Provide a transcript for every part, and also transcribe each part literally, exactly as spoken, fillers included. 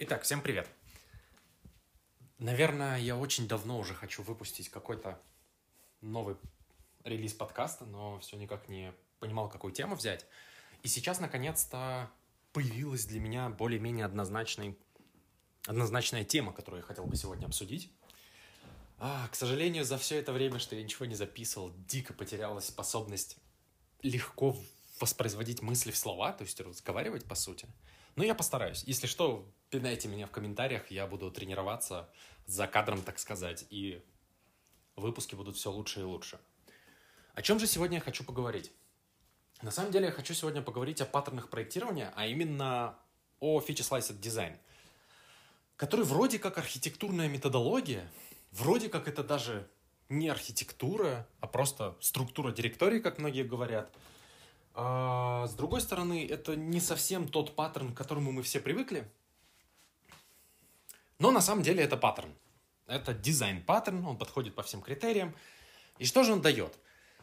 Итак, всем привет. Наверное, я очень давно уже хочу выпустить какой-то новый релиз подкаста, но все никак не понимал, какую тему взять. И сейчас, наконец-то, появилась для меня более-менее однозначный, однозначная тема, которую я хотел бы сегодня обсудить. А, к сожалению, за все это время, что я ничего не записывал, дико потерялась способность легко воспроизводить мысли в слова, то есть разговаривать, по сути. Но я постараюсь. Если что, пинайте меня в комментариях, я буду тренироваться за кадром, так сказать, и выпуски будут все лучше и лучше. О чем же сегодня я хочу поговорить? На самом деле я хочу сегодня поговорить о паттернах проектирования, а именно о Feature Sliced Design, который вроде как архитектурная методология, вроде как это даже не архитектура, а просто структура директории, как многие говорят. А с другой стороны, это не совсем тот паттерн, к которому мы все привыкли. Но на самом деле это паттерн. Это дизайн-паттерн, он подходит по всем критериям. И что же он дает?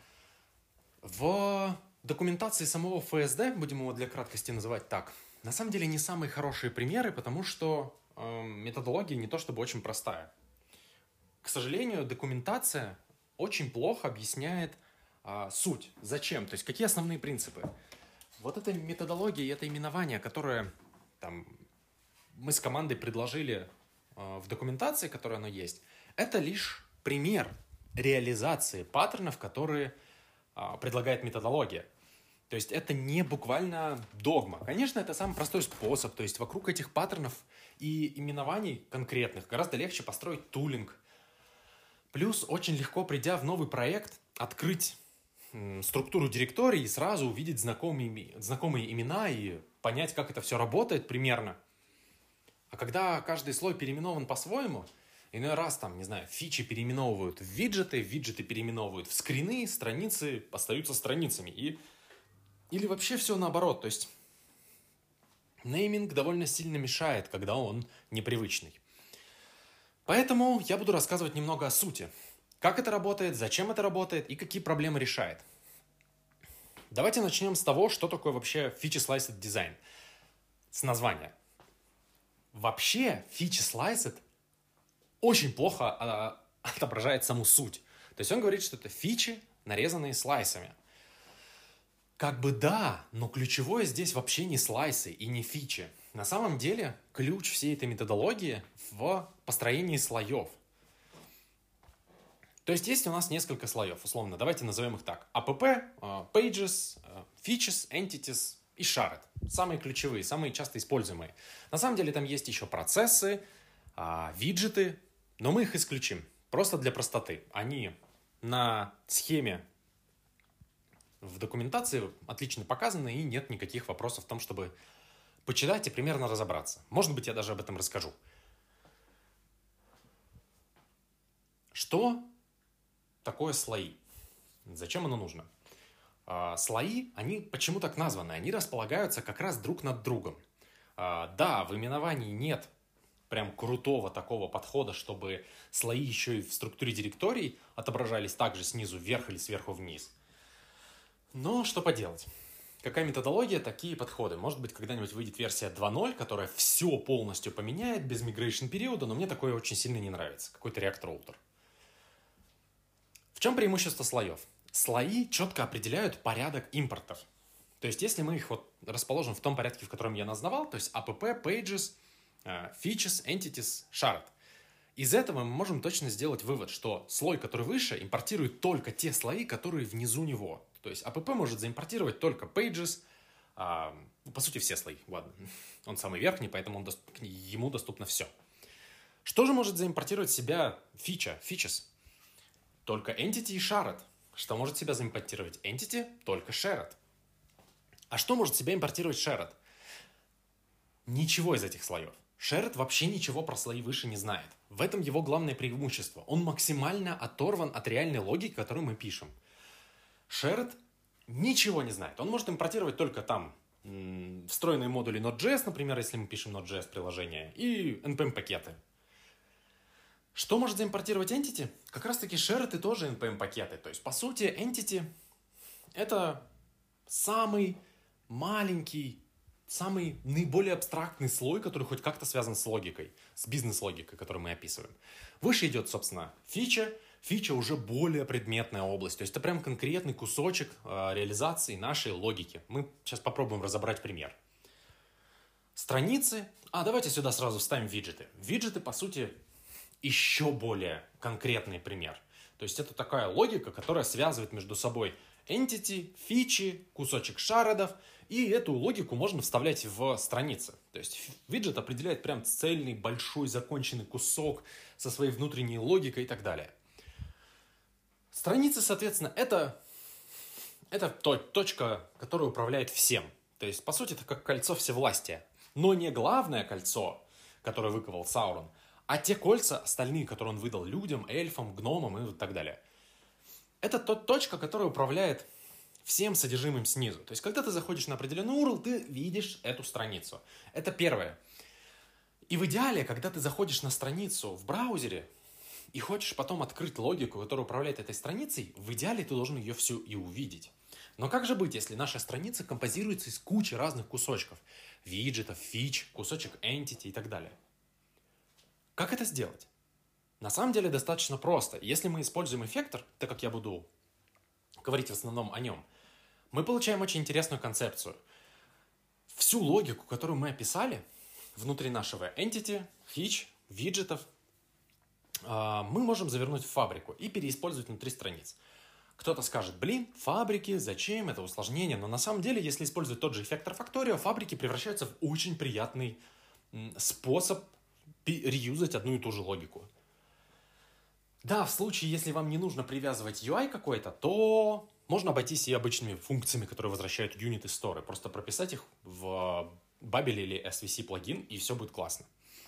В документации самого эф эс ди, будем его для краткости называть так, на самом деле не самые хорошие примеры, потому что э, методология не то чтобы очень простая. К сожалению, документация очень плохо объясняет а, суть. Зачем? То есть какие основные принципы? Вот эта методология и это именование, которое там, мы с командой предложили а, в документации, которая оно есть, это лишь пример реализации паттернов, которые а, предлагает методология. То есть это не буквально догма. Конечно, это самый простой способ. То есть вокруг этих паттернов и именований конкретных гораздо легче построить тулинг. Плюс очень легко, придя в новый проект, открыть м, структуру директории и сразу увидеть знакомые, знакомые имена и понять, как это все работает примерно. А когда каждый слой переименован по-своему, иной раз там, не знаю, фичи переименовывают в виджеты, виджеты переименовывают в скрины, страницы остаются страницами. И... Или вообще все наоборот. То есть нейминг довольно сильно мешает, когда он непривычный. Поэтому я буду рассказывать немного о сути. Как это работает, зачем это работает и какие проблемы решает. Давайте начнем с того, что такое вообще Feature Sliced Design. С названия. Вообще Feature Sliced очень плохо а, отображает саму суть. То есть он говорит, что это фичи, нарезанные слайсами. Как бы да, но ключевое здесь вообще не слайсы и не фичи. На самом деле ключ всей этой методологии в построении слоев. То есть есть у нас несколько слоев, условно, давайте назовем их так. эй пи пи, Pages, Features, Entities и Shared. Самые ключевые, самые часто используемые. На самом деле там есть еще процессы, виджеты, но мы их исключим. Просто для простоты. Они на схеме в документации отлично показаны, и нет никаких вопросов в том, чтобы почитать и примерно разобраться. Может быть, я даже об этом расскажу. Что такое слои? Зачем оно нужно? А, слои, они почему так названы? Они располагаются как раз друг над другом. А, да, в именовании нет прям крутого такого подхода, чтобы слои еще и в структуре директорий отображались также снизу вверх или сверху вниз. Но что поделать? Какая методология, такие подходы. Может быть, когда-нибудь выйдет версия два ноль, которая все полностью поменяет без migration периода, но мне такое очень сильно не нравится. Какой-то React Router. В чем преимущество слоев? Слои четко определяют порядок импортов. То есть, если мы их вот расположим в том порядке, в котором я назвал, то есть эй пи пи, Pages, Features, Entities, Shared, из этого мы можем точно сделать вывод, что слой, который выше, импортирует только те слои, которые внизу него. То есть эй пи пи может заимпортировать только Pages, а, по сути все слои, ладно. Он самый верхний, поэтому он доступ, ему доступно все. Что же может заимпортировать в себя фича, Features? Только Entity и Shared. Что может себя заимпортировать Entity? Только Shared. А что может себя импортировать Shared? Ничего из этих слоев. Shared вообще ничего про слои выше не знает. В этом его главное преимущество. Он максимально оторван от реальной логики, которую мы пишем. Shared ничего не знает. Он может импортировать только там м- встроенные модули Node.js, например, если мы пишем Node.js приложение, и эн пи эм-пакеты. Что может заимпортировать Entity? Как раз-таки Shared и тоже эн пи эм-пакеты. То есть, по сути, Entity — это самый маленький самый наиболее абстрактный слой, который хоть как-то связан с логикой, с бизнес-логикой, которую мы описываем. Выше идет, собственно, фича. Фича уже более предметная область. То есть это прям конкретный кусочек э, реализации нашей логики. Мы сейчас попробуем разобрать пример. Страницы. А, давайте сюда сразу вставим виджеты. Виджеты, по сути, еще более конкретный пример. То есть это такая логика, которая связывает между собой entity, фичи, кусочек шардов. И эту логику можно вставлять в страницы. То есть виджет определяет прям цельный, большой, законченный кусок со своей внутренней логикой и так далее. Страницы, соответственно, это, это точка, которая управляет всем. То есть, по сути, это как кольцо всевластия. Но не главное кольцо, которое выковал Саурон, а те кольца остальные, которые он выдал людям, эльфам, гномам и так далее. Это та точка, которая управляет всем содержимым снизу. То есть, когда ты заходишь на определенный ю ар эл, ты видишь эту страницу. Это первое. И в идеале, когда ты заходишь на страницу в браузере и хочешь потом открыть логику, которая управляет этой страницей, в идеале ты должен ее всю и увидеть. Но как же быть, если наша страница композируется из кучи разных кусочков? Виджетов, фич, кусочек entity и так далее. Как это сделать? На самом деле достаточно просто. Если мы используем эффектор, так как я буду говорить в основном о нем, мы получаем очень интересную концепцию. Всю логику, которую мы описали внутри нашего entity, фич, виджетов, мы можем завернуть в фабрику и переиспользовать внутри страниц. Кто-то скажет, блин, фабрики, зачем, это усложнение. Но на самом деле, если использовать тот же эффектор Factorio, фабрики превращаются в очень приятный способ реюзать одну и ту же логику. Да, в случае, если вам не нужно привязывать ю ай какой-то, то можно обойтись и обычными функциями, которые возвращают юниты сторы. Просто прописать их в Babel или эс ви си плагин, и все будет классно.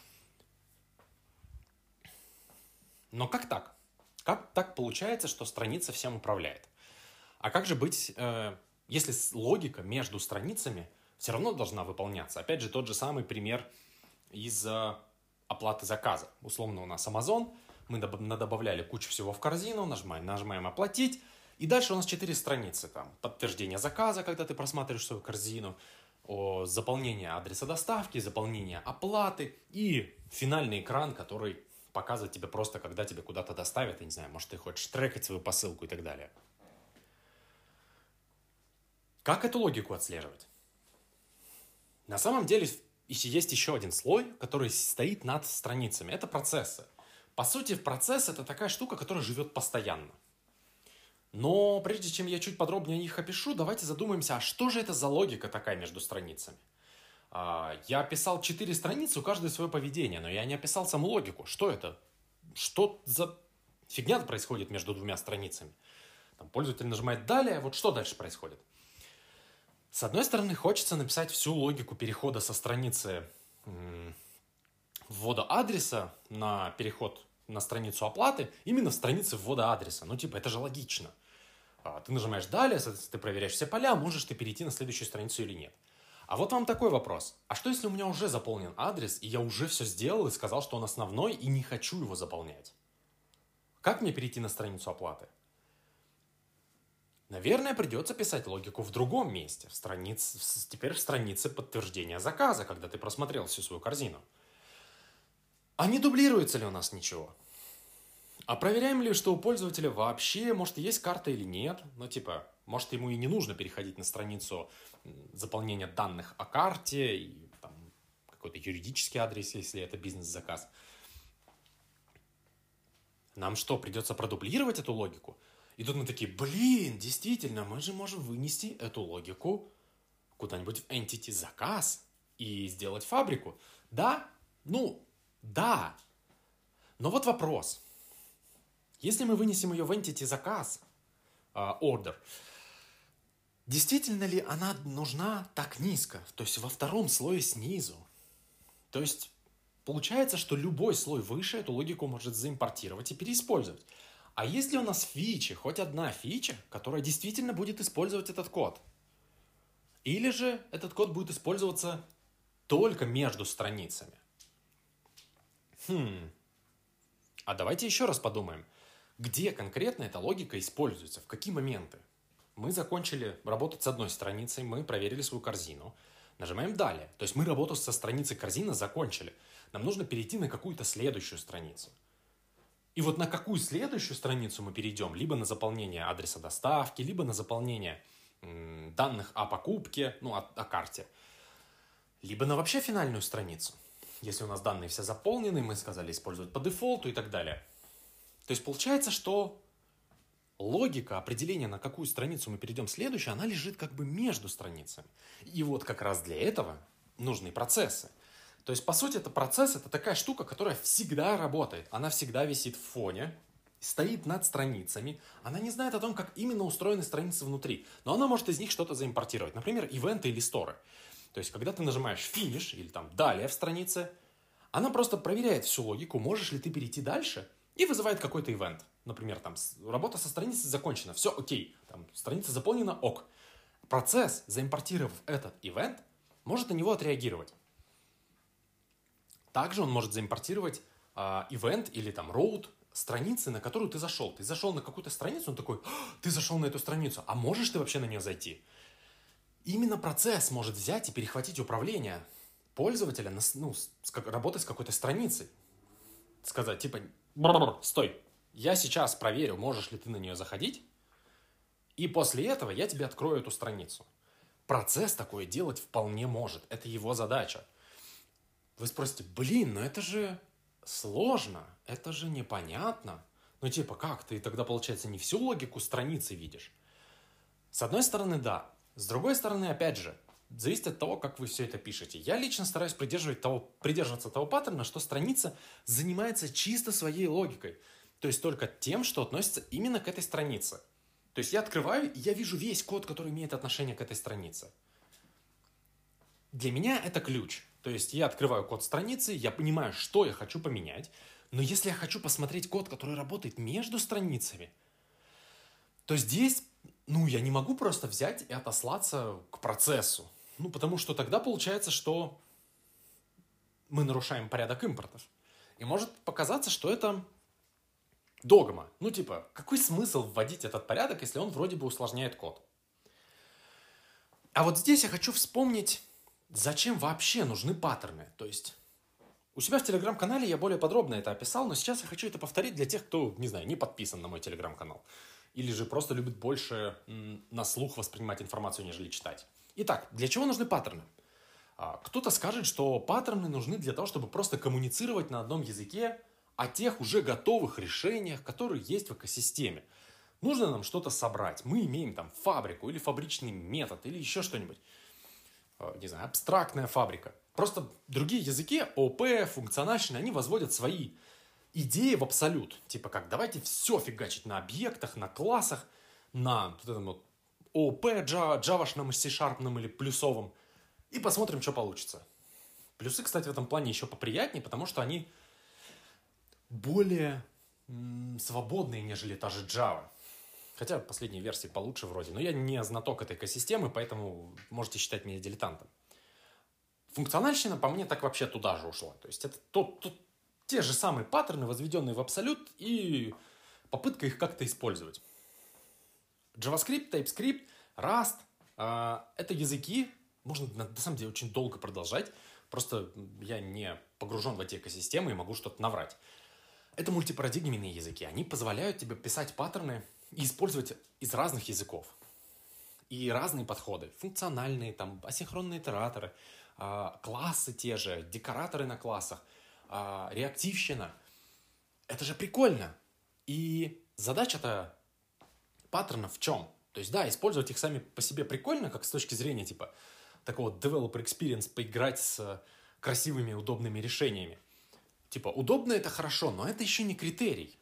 Но как так? Как так получается, что страница всем управляет? А как же быть, э, если логика между страницами все равно должна выполняться? Опять же, тот же самый пример из э, оплаты заказа. Условно у нас Amazon, мы надобавляли кучу всего в корзину, нажимаем, нажимаем «Оплатить», и дальше у нас четыре страницы. Там подтверждение заказа, когда ты просматриваешь свою корзину, о, заполнение адреса доставки, заполнение оплаты и финальный экран, который показывает тебе просто, когда тебе куда-то доставят, я не знаю, может, ты хочешь трекать свою посылку и так далее. Как эту логику отслеживать? На самом деле есть еще один слой, который стоит над страницами. Это процессы. По сути, процесс — это такая штука, которая живет постоянно. Но прежде чем я чуть подробнее о них опишу, давайте задумаемся, а что же это за логика такая между страницами? Я описал четыре страницы, у каждой свое поведение, но я не описал саму логику. Что это? Что за фигня происходит между двумя страницами? Там пользователь нажимает «Далее», вот что дальше происходит? С одной стороны, хочется написать всю логику перехода со страницы м- ввода адреса на переход на страницу оплаты именно в странице ввода адреса. Ну, типа, это же логично. Ты нажимаешь «Далее», ты проверяешь все поля, можешь ты перейти на следующую страницу или нет. А вот вам такой вопрос. А что, если у меня уже заполнен адрес, и я уже все сделал и сказал, что он основной, и не хочу его заполнять? Как мне перейти на страницу оплаты? Наверное, придется писать логику в другом месте. В странице, теперь в странице подтверждения заказа, когда ты просмотрел всю свою корзину. А не дублируется ли у нас ничего? А проверяем ли, что у пользователя вообще, может, есть карта или нет? Ну, типа, может, ему и не нужно переходить на страницу заполнения данных о карте, и там какой-то юридический адрес, если это бизнес-заказ. Нам что, придется продублировать эту логику? И тут мы такие, блин, действительно, мы же можем вынести эту логику куда-нибудь в entity заказ и сделать фабрику. Да? Ну, да. Но вот вопрос. Если мы вынесем ее в entity заказ, uh, order, действительно ли она нужна так низко? То есть во втором слое снизу? То есть получается, что любой слой выше эту логику может заимпортировать и переиспользовать. А если у нас в фиче хоть одна фича, которая действительно будет использовать этот код? Или же этот код будет использоваться только между страницами? Хм. А давайте еще раз подумаем. Где конкретно эта логика используется? В какие моменты? Мы закончили работать с одной страницей, мы проверили свою корзину. Нажимаем «Далее». То есть мы работу со страницей корзины закончили. Нам нужно перейти на какую-то следующую страницу. И вот на какую следующую страницу мы перейдем? Либо на заполнение адреса доставки, либо на заполнение м, данных о покупке, ну, о, о карте. Либо на вообще финальную страницу. Если у нас данные все заполнены, мы сказали использовать по дефолту и так далее. То есть получается, что логика определения, на какую страницу мы перейдем следующую, она лежит как бы между страницами. И вот как раз для этого нужны процессы. То есть, по сути, это процесс, это такая штука, которая всегда работает. Она всегда висит в фоне, стоит над страницами. Она не знает о том, как именно устроены страницы внутри. Но она может из них что-то заимпортировать. Например, ивенты или сторы. То есть, когда ты нажимаешь «Финиш» или там «Далее» в странице, она просто проверяет всю логику, можешь ли ты перейти дальше, и вызывает какой-то ивент. Например, там работа со страницей закончена, все окей, там, страница заполнена, ок. Процесс, заимпортировав этот ивент, может на него отреагировать. Также он может заимпортировать э, ивент или там роут страницы, на которую ты зашел. Ты зашел на какую-то страницу, он такой, ты зашел на эту страницу, а можешь ты вообще на нее зайти? Именно процесс может взять и перехватить управление пользователя, на, ну, с, как, работать с какой-то страницей. Сказать, типа, стой, я сейчас проверю, можешь ли ты на нее заходить, и после этого я тебе открою эту страницу. Процесс такое делать вполне может, это его задача. Вы спросите, блин, ну это же сложно, это же непонятно. Ну типа, как, ты тогда, получается, не всю логику страницы видишь? С одной стороны, да. С другой стороны, опять же, зависит от того, как вы все это пишете. Я лично стараюсь придерживать того, придерживаться того паттерна, что страница занимается чисто своей логикой. То есть только тем, что относится именно к этой странице. То есть я открываю, и я вижу весь код, который имеет отношение к этой странице. Для меня это ключ. То есть я открываю код страницы, я понимаю, что я хочу поменять. Но если я хочу посмотреть код, который работает между страницами, то здесь, ну, я не могу просто взять и отослаться к процессу. Ну, потому что тогда получается, что мы нарушаем порядок импортов. И может показаться, что это догма. Ну, типа, какой смысл вводить этот порядок, если он вроде бы усложняет код? А вот здесь я хочу вспомнить, зачем вообще нужны паттерны. То есть у себя в телеграм-канале я более подробно это описал, но сейчас я хочу это повторить для тех, кто, не знаю, не подписан на мой телеграм-канал. Или же просто любит больше м, на слух воспринимать информацию, нежели читать. Итак, для чего нужны паттерны? А, кто-то скажет, что паттерны нужны для того, чтобы просто коммуницировать на одном языке о тех уже готовых решениях, которые есть в экосистеме. Нужно нам что-то собрать. Мы имеем там фабрику или фабричный метод или еще что-нибудь. А, не знаю, абстрактная фабрика. Просто другие языки, ООП, функциональщины, они возводят свои идеи в абсолют. Типа как, давайте все фигачить на объектах, на классах, на вот этом вот ООП, джавашном, C-шарпном или плюсовом. И посмотрим, что получится. Плюсы, кстати, в этом плане еще поприятнее, потому что они более м, свободные, нежели та же Java. Хотя последние версии получше вроде. Но я не знаток этой экосистемы, поэтому можете считать меня дилетантом. Функциональщина по мне так вообще туда же ушла. То есть это то, то, те же самые паттерны, возведенные в абсолют, и попытка их как-то использовать. JavaScript, TypeScript, Rust э, – это языки, можно на, на самом деле очень долго продолжать, просто я не погружен в эти экосистемы и могу что-то наврать. Это мультипарадигменные языки, они позволяют тебе писать паттерны и использовать из разных языков. И разные подходы, функциональные, там, асинхронные итераторы, э, классы те же, декораторы на классах, э, реактивщина. Это же прикольно. И задача-то паттернов в чем? То есть, да, использовать их сами по себе прикольно, как с точки зрения, типа, такого developer experience, поиграть с красивыми, удобными решениями. Типа, удобно это хорошо, но это еще не критерий.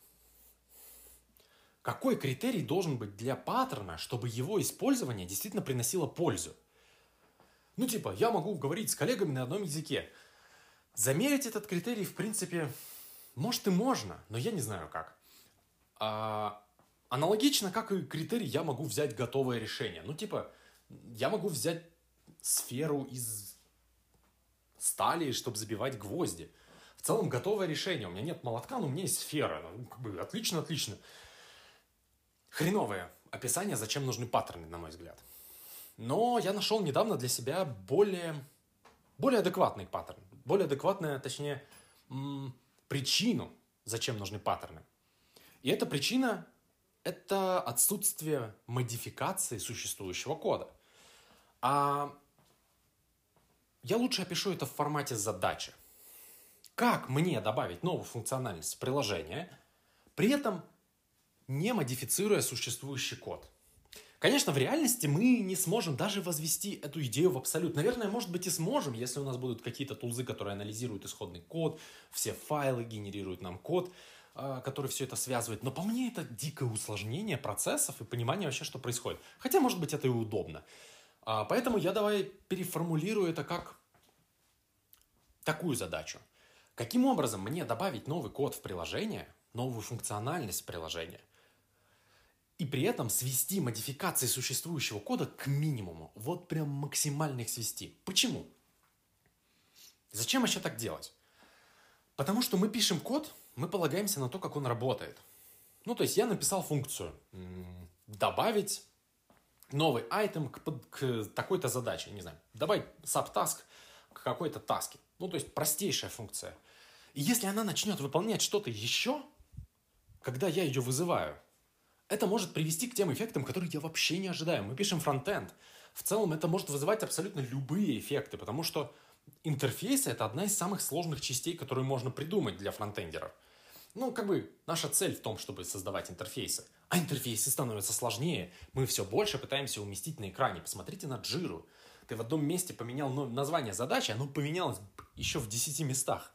Какой критерий должен быть для паттерна, чтобы его использование действительно приносило пользу? Ну, типа, я могу говорить с коллегами на одном языке. Замерить этот критерий, в принципе, может и можно, но я не знаю как. А... Аналогично, как и критерий, я могу взять готовое решение. Ну, типа, я могу взять сферу из стали, чтобы забивать гвозди. В целом, готовое решение. У меня нет молотка, но у меня есть сфера. Ну, как бы, отлично, отлично. Хреновое описание, зачем нужны паттерны, на мой взгляд. Но я нашел недавно для себя более, более адекватный паттерн. Более адекватная, точнее, м- причину, зачем нужны паттерны. И эта причина – это отсутствие модификации существующего кода. А я лучше опишу это в формате задачи. Как мне добавить новую функциональность в приложение, при этом не модифицируя существующий код? Конечно, в реальности мы не сможем даже возвести эту идею в абсолют. Наверное, может быть и сможем, если у нас будут какие-то тулзы, которые анализируют исходный код, все файлы генерируют нам код, который все это связывает. Но по мне это дикое усложнение процессов и понимание вообще, что происходит. Хотя, может быть, это и удобно. Поэтому я давай переформулирую это как такую задачу. Каким образом мне добавить новый код в приложение, новую функциональность в приложение, и при этом свести модификации существующего кода к минимуму. Вот прям максимально их свести. Почему? Зачем еще так делать? Потому что мы пишем код, мы полагаемся на то, как он работает. Ну, то есть я написал функцию добавить новый айтем к, к такой-то задаче. Не знаю, добавить subtask к какой-то таске. Ну, то есть простейшая функция. И если она начнет выполнять что-то еще, когда я ее вызываю, это может привести к тем эффектам, которые я вообще не ожидаю. Мы пишем фронтенд. В целом это может вызывать абсолютно любые эффекты, потому что интерфейсы – это одна из самых сложных частей, которую можно придумать для фронтендеров. Ну, как бы наша цель в том, чтобы создавать интерфейсы. А интерфейсы становятся сложнее. Мы все больше пытаемся уместить на экране. Посмотрите на Jira. Ты в одном месте поменял название задачи, оно поменялось еще в десяти местах.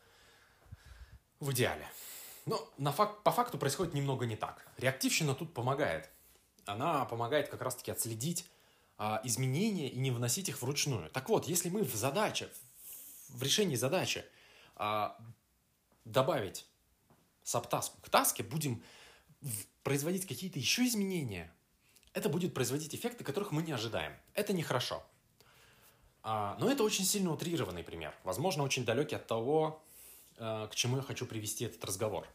В идеале. Но на факт, по факту происходит немного не так. Реактивщина тут помогает. Она помогает как раз-таки отследить а, изменения и не вносить их вручную. Так вот, если мы в задаче, в решении задачи а, добавить сабтаску к таске, будем производить какие-то еще изменения, это будет производить эффекты, которых мы не ожидаем. Это нехорошо. А, но это очень сильно утрированный пример. Возможно, очень далекий от того, к чему я хочу привести этот разговор.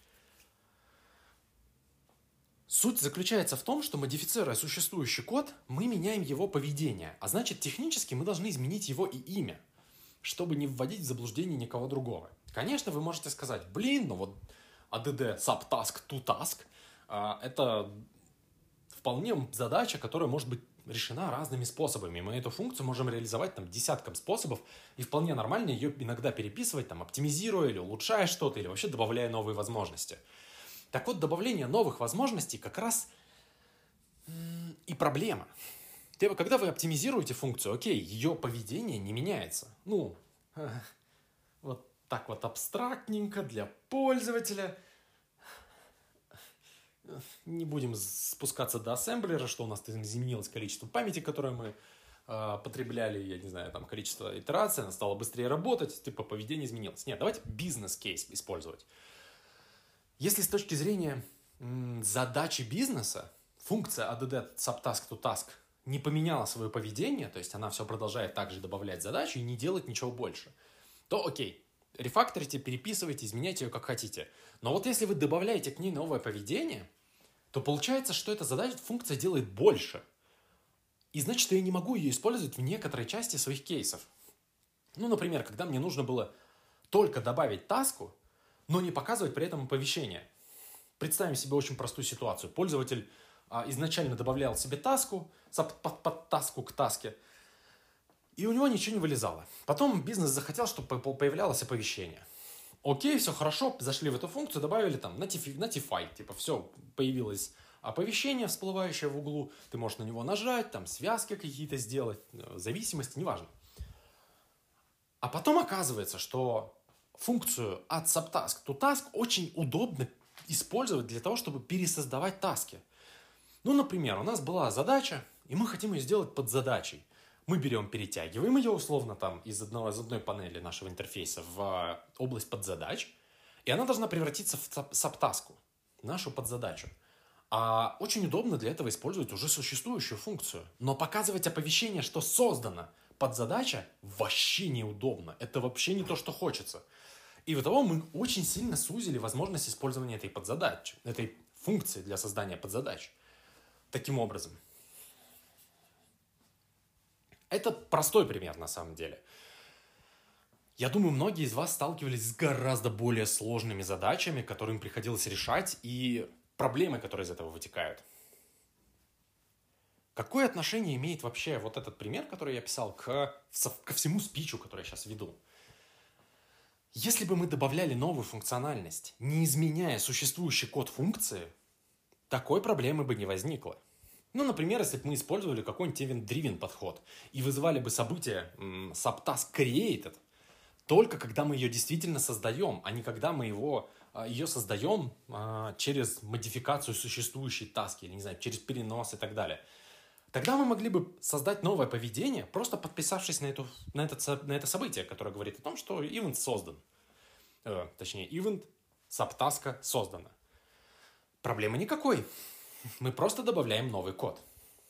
Суть заключается в том, что, модифицируя существующий код, мы меняем его поведение, а значит, технически мы должны изменить его и имя, чтобы не вводить в заблуждение никого другого. Конечно, вы можете сказать, блин, ну вот add subtask to task – это вполне задача, которая может быть решена разными способами. Мы эту функцию можем реализовать там десятком способов, и вполне нормально ее иногда переписывать, там, оптимизируя или улучшая что-то, или вообще добавляя новые возможности. Так вот, добавление новых возможностей как раз м- и проблема. Когда вы оптимизируете функцию, окей, ее поведение не меняется. Ну, вот так вот абстрактненько для пользователя. Не будем спускаться до ассемблера, что у нас изменилось количество памяти, которое мы э, потребляли, я не знаю, там количество итераций, она стала быстрее работать, типа поведение изменилось. Нет, давайте бизнес-кейс использовать. Если с точки зрения м, задачи бизнеса функция add subtask to task не поменяла свое поведение, то есть она все продолжает также добавлять задачи и не делать ничего больше, то окей, рефакторите, переписывайте, изменяйте ее как хотите. Но вот если вы добавляете к ней новое поведение, то получается, что эта задача, функция делает больше. И значит, я не могу ее использовать в некоторой части своих кейсов. Ну, например, когда мне нужно было только добавить таску, но не показывать при этом оповещение. Представим себе очень простую ситуацию. Пользователь а, изначально добавлял себе таску, под, под таску к таске, и у него ничего не вылезало. Потом бизнес захотел, чтобы появлялось оповещение. Окей, все хорошо, зашли в эту функцию, добавили там notify, типа все, появилось оповещение, всплывающее в углу, ты можешь на него нажать, там связки какие-то сделать, зависимости, неважно. А потом оказывается, что функцию add subtask to task очень удобно использовать для того, чтобы пересоздавать таски. Ну, например, у нас была задача, и мы хотим ее сделать под задачей. Мы берем, перетягиваем ее условно там из, одного, из одной панели нашего интерфейса в область подзадач, и она должна превратиться в сабтаску, нашу подзадачу. А очень удобно для этого использовать уже существующую функцию. Но показывать оповещение, что создана подзадача, вообще неудобно. Это вообще не то, что хочется. И в того мы очень сильно сузили возможность использования этой подзадачи, этой функции для создания подзадач. Таким образом. Это простой пример на самом деле. Я думаю, многие из вас сталкивались с гораздо более сложными задачами, которые им приходилось решать, и проблемы, которые из этого вытекают. Какое отношение имеет вообще вот этот пример, который я писал, к, ко всему спичу, который я сейчас веду? Если бы мы добавляли новую функциональность, не изменяя существующий код функции, такой проблемы бы не возникло. Ну, например, если бы мы использовали какой-нибудь event-driven подход и вызывали бы событие м, subtask created, только когда мы ее действительно создаем, а не когда мы его, ее создаем а, через модификацию существующей таски, или, не знаю, через перенос и так далее. Тогда мы могли бы создать новое поведение, просто подписавшись на, эту, на, это, на это событие, которое говорит о том, что event создан. Э, точнее, event subtask создана. Проблемы никакой. Мы просто добавляем новый код.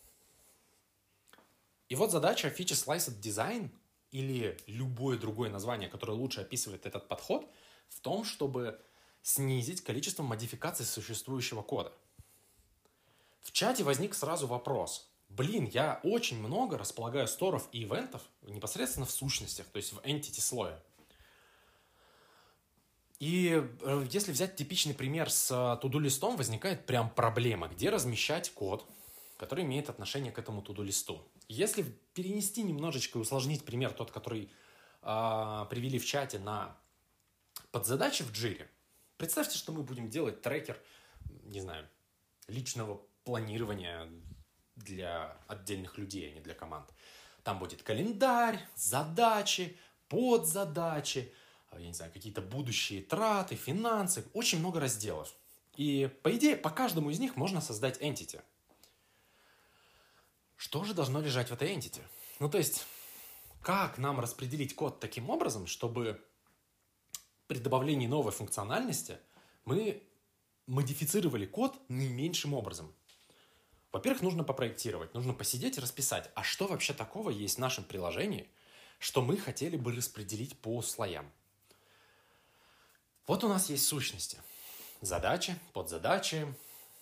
И вот задача Feature Sliced Design или любое другое название, которое лучше описывает этот подход, в том, чтобы снизить количество модификаций существующего кода. В чате возник сразу вопрос. Блин, я очень много располагаю сторов и ивентов непосредственно в сущностях, то есть в entity слое. И если взять типичный пример с to-do-листом, возникает прям проблема, где размещать код, который имеет отношение к этому to-do-листу. Если перенести немножечко и усложнить пример, тот, который э, привели в чате, на подзадачи в джире, представьте, что мы будем делать трекер, не знаю, личного планирования для отдельных людей, а не для команд. Там будет календарь, задачи, подзадачи, я не знаю, какие-то будущие траты, финансы, очень много разделов. И, по идее, по каждому из них можно создать entity. Что же должно лежать в этой entity? Ну, то есть, как нам распределить код таким образом, чтобы при добавлении новой функциональности мы модифицировали код наименьшим образом? Во-первых, нужно попроектировать, нужно посидеть и расписать, а что вообще такого есть в нашем приложении, что мы хотели бы распределить по слоям. Вот у нас есть сущности. Задачи, подзадачи,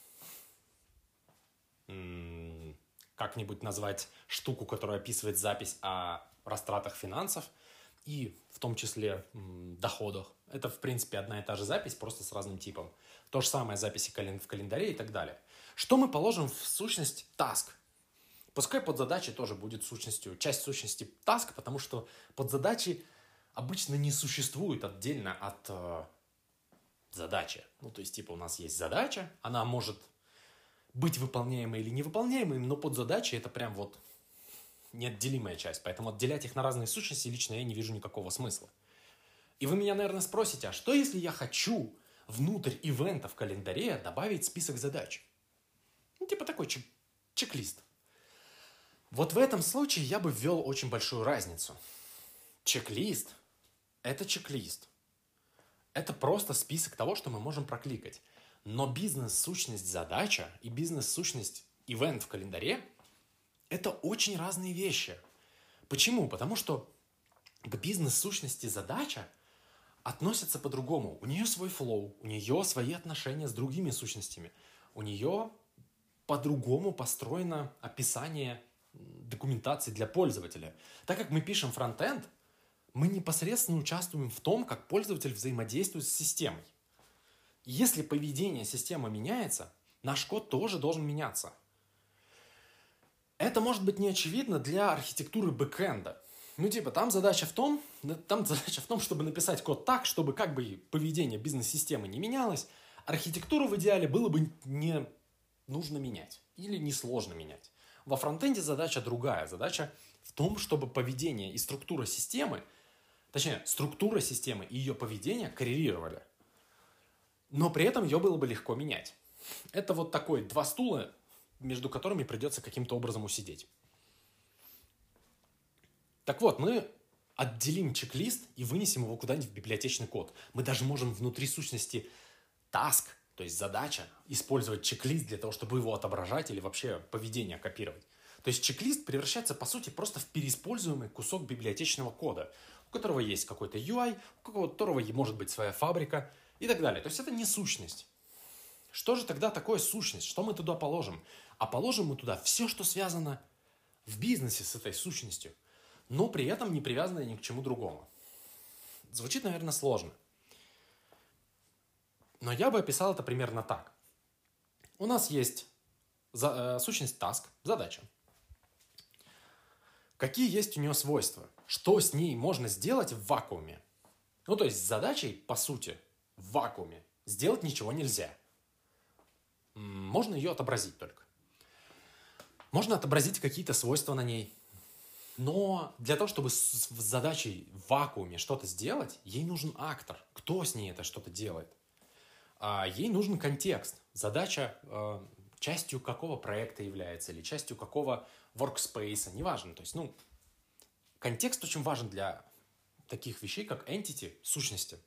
м- как-нибудь назвать штуку, которая описывает запись о растратах финансов и в том числе м- доходах. Это, в принципе, одна и та же запись, просто с разным типом. То же самое записи кален- в календаре и так далее. Что мы положим в сущность task? Пускай подзадачи тоже будет сущностью, часть сущности task, потому что подзадачи обычно не существуют отдельно от э, задачи. Ну, то есть, типа, у нас есть задача, она может быть выполняемой или невыполняемой, но подзадачи это прям вот неотделимая часть. Поэтому отделять их на разные сущности лично я не вижу никакого смысла. И вы меня, наверное, спросите, а что если я хочу внутрь ивента в календаре добавить список задач? Ну, типа такой чек- чек-лист. Вот в этом случае я бы ввел очень большую разницу. Чек-лист – это чек-лист. Это просто список того, что мы можем прокликать. Но бизнес-сущность задача и бизнес-сущность ивент в календаре – это очень разные вещи. Почему? Потому что к бизнес-сущности задача относится по-другому. У нее свой флоу, у нее свои отношения с другими сущностями. У нее по-другому построено описание документации для пользователя. Так как мы пишем фронтенд, мы непосредственно участвуем в том, как пользователь взаимодействует с системой. Если поведение системы меняется, наш код тоже должен меняться. Это может быть не очевидно для архитектуры бэкэнда. Ну, типа, там задача в том, там задача в том, чтобы написать код так, чтобы как бы поведение бизнес-системы не менялось, архитектуру в идеале было бы не нужно менять или несложно менять. Во фронтенде задача другая. Задача в том, чтобы поведение и структура системы, точнее, структура системы и ее поведение коррелировали. Но при этом ее было бы легко менять. Это вот такой два стула, между которыми придется каким-то образом усидеть. Так вот, мы отделим чек-лист и вынесем его куда-нибудь в библиотечный код. Мы даже можем внутри сущности task, то есть задача, использовать чек-лист для того, чтобы его отображать или вообще поведение копировать. То есть чек-лист превращается, по сути, просто в переиспользуемый кусок библиотечного кода, у которого есть какой-то ю ай, у которого может быть своя фабрика и так далее. То есть это не сущность. Что же тогда такое сущность? Что мы туда положим? А положим мы туда все, что связано в бизнесе с этой сущностью, но при этом не привязанная ни к чему другому. Звучит, наверное, сложно. Но я бы описал это примерно так. У нас есть за, э, сущность task, задача. Какие есть у нее свойства? Что с ней можно сделать в вакууме? Ну, то есть с задачей, по сути, в вакууме сделать ничего нельзя. Можно ее отобразить только. Можно отобразить какие-то свойства на ней. Но для того, чтобы с задачей в вакууме что-то сделать, ей нужен актор. Кто с ней это что-то делает? А ей нужен контекст. Задача э, частью какого проекта является или частью какого workspace, неважно. То есть, ну, контекст очень важен для таких вещей, как entity, сущности.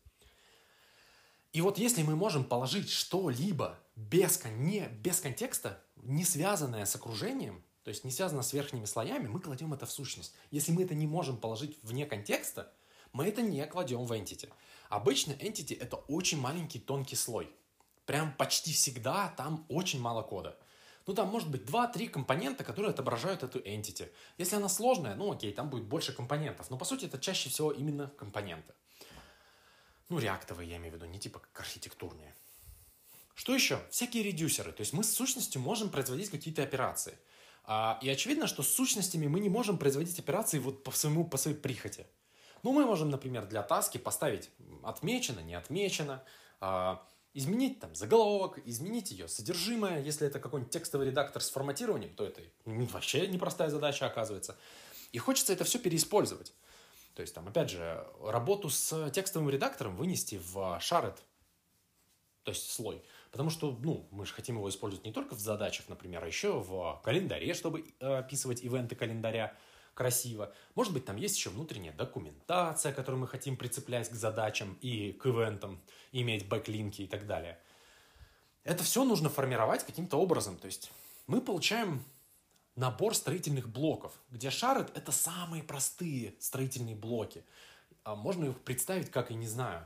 И вот если мы можем положить что-либо без, не, без контекста, не связанное с окружением, то есть не связано с верхними слоями, мы кладем это в сущность. Если мы это не можем положить вне контекста, мы это не кладем в entity. Обычно entity – это очень маленький тонкий слой. Прям почти всегда там очень мало кода. Ну, там может быть два-три компонента, которые отображают эту entity. Если она сложная, ну окей, там будет больше компонентов. Но по сути это чаще всего именно компоненты. Ну, реактовые я имею в виду, не типа как архитектурные. Что еще? Всякие редюсеры. То есть мы с сущностью можем производить какие-то операции. И очевидно, что с сущностями мы не можем производить операции вот по, своему, по своей прихоти. Ну, мы можем, например, для таски поставить отмечено, не отмечено, изменить там заголовок, изменить ее содержимое. Если это какой-нибудь текстовый редактор с форматированием, то это вообще непростая задача оказывается. И хочется это все переиспользовать. То есть, там, опять же, работу с текстовым редактором вынести в Shared, то есть слой. Потому что, ну, мы же хотим его использовать не только в задачах, например, а еще в календаре, чтобы описывать ивенты календаря красиво. Может быть, там есть еще внутренняя документация, которую мы хотим прицеплять к задачам и к ивентам, иметь бэклинки и так далее. Это все нужно формировать каким-то образом. То есть мы получаем набор строительных блоков, где Shared — это самые простые строительные блоки. Можно их представить как, я не знаю,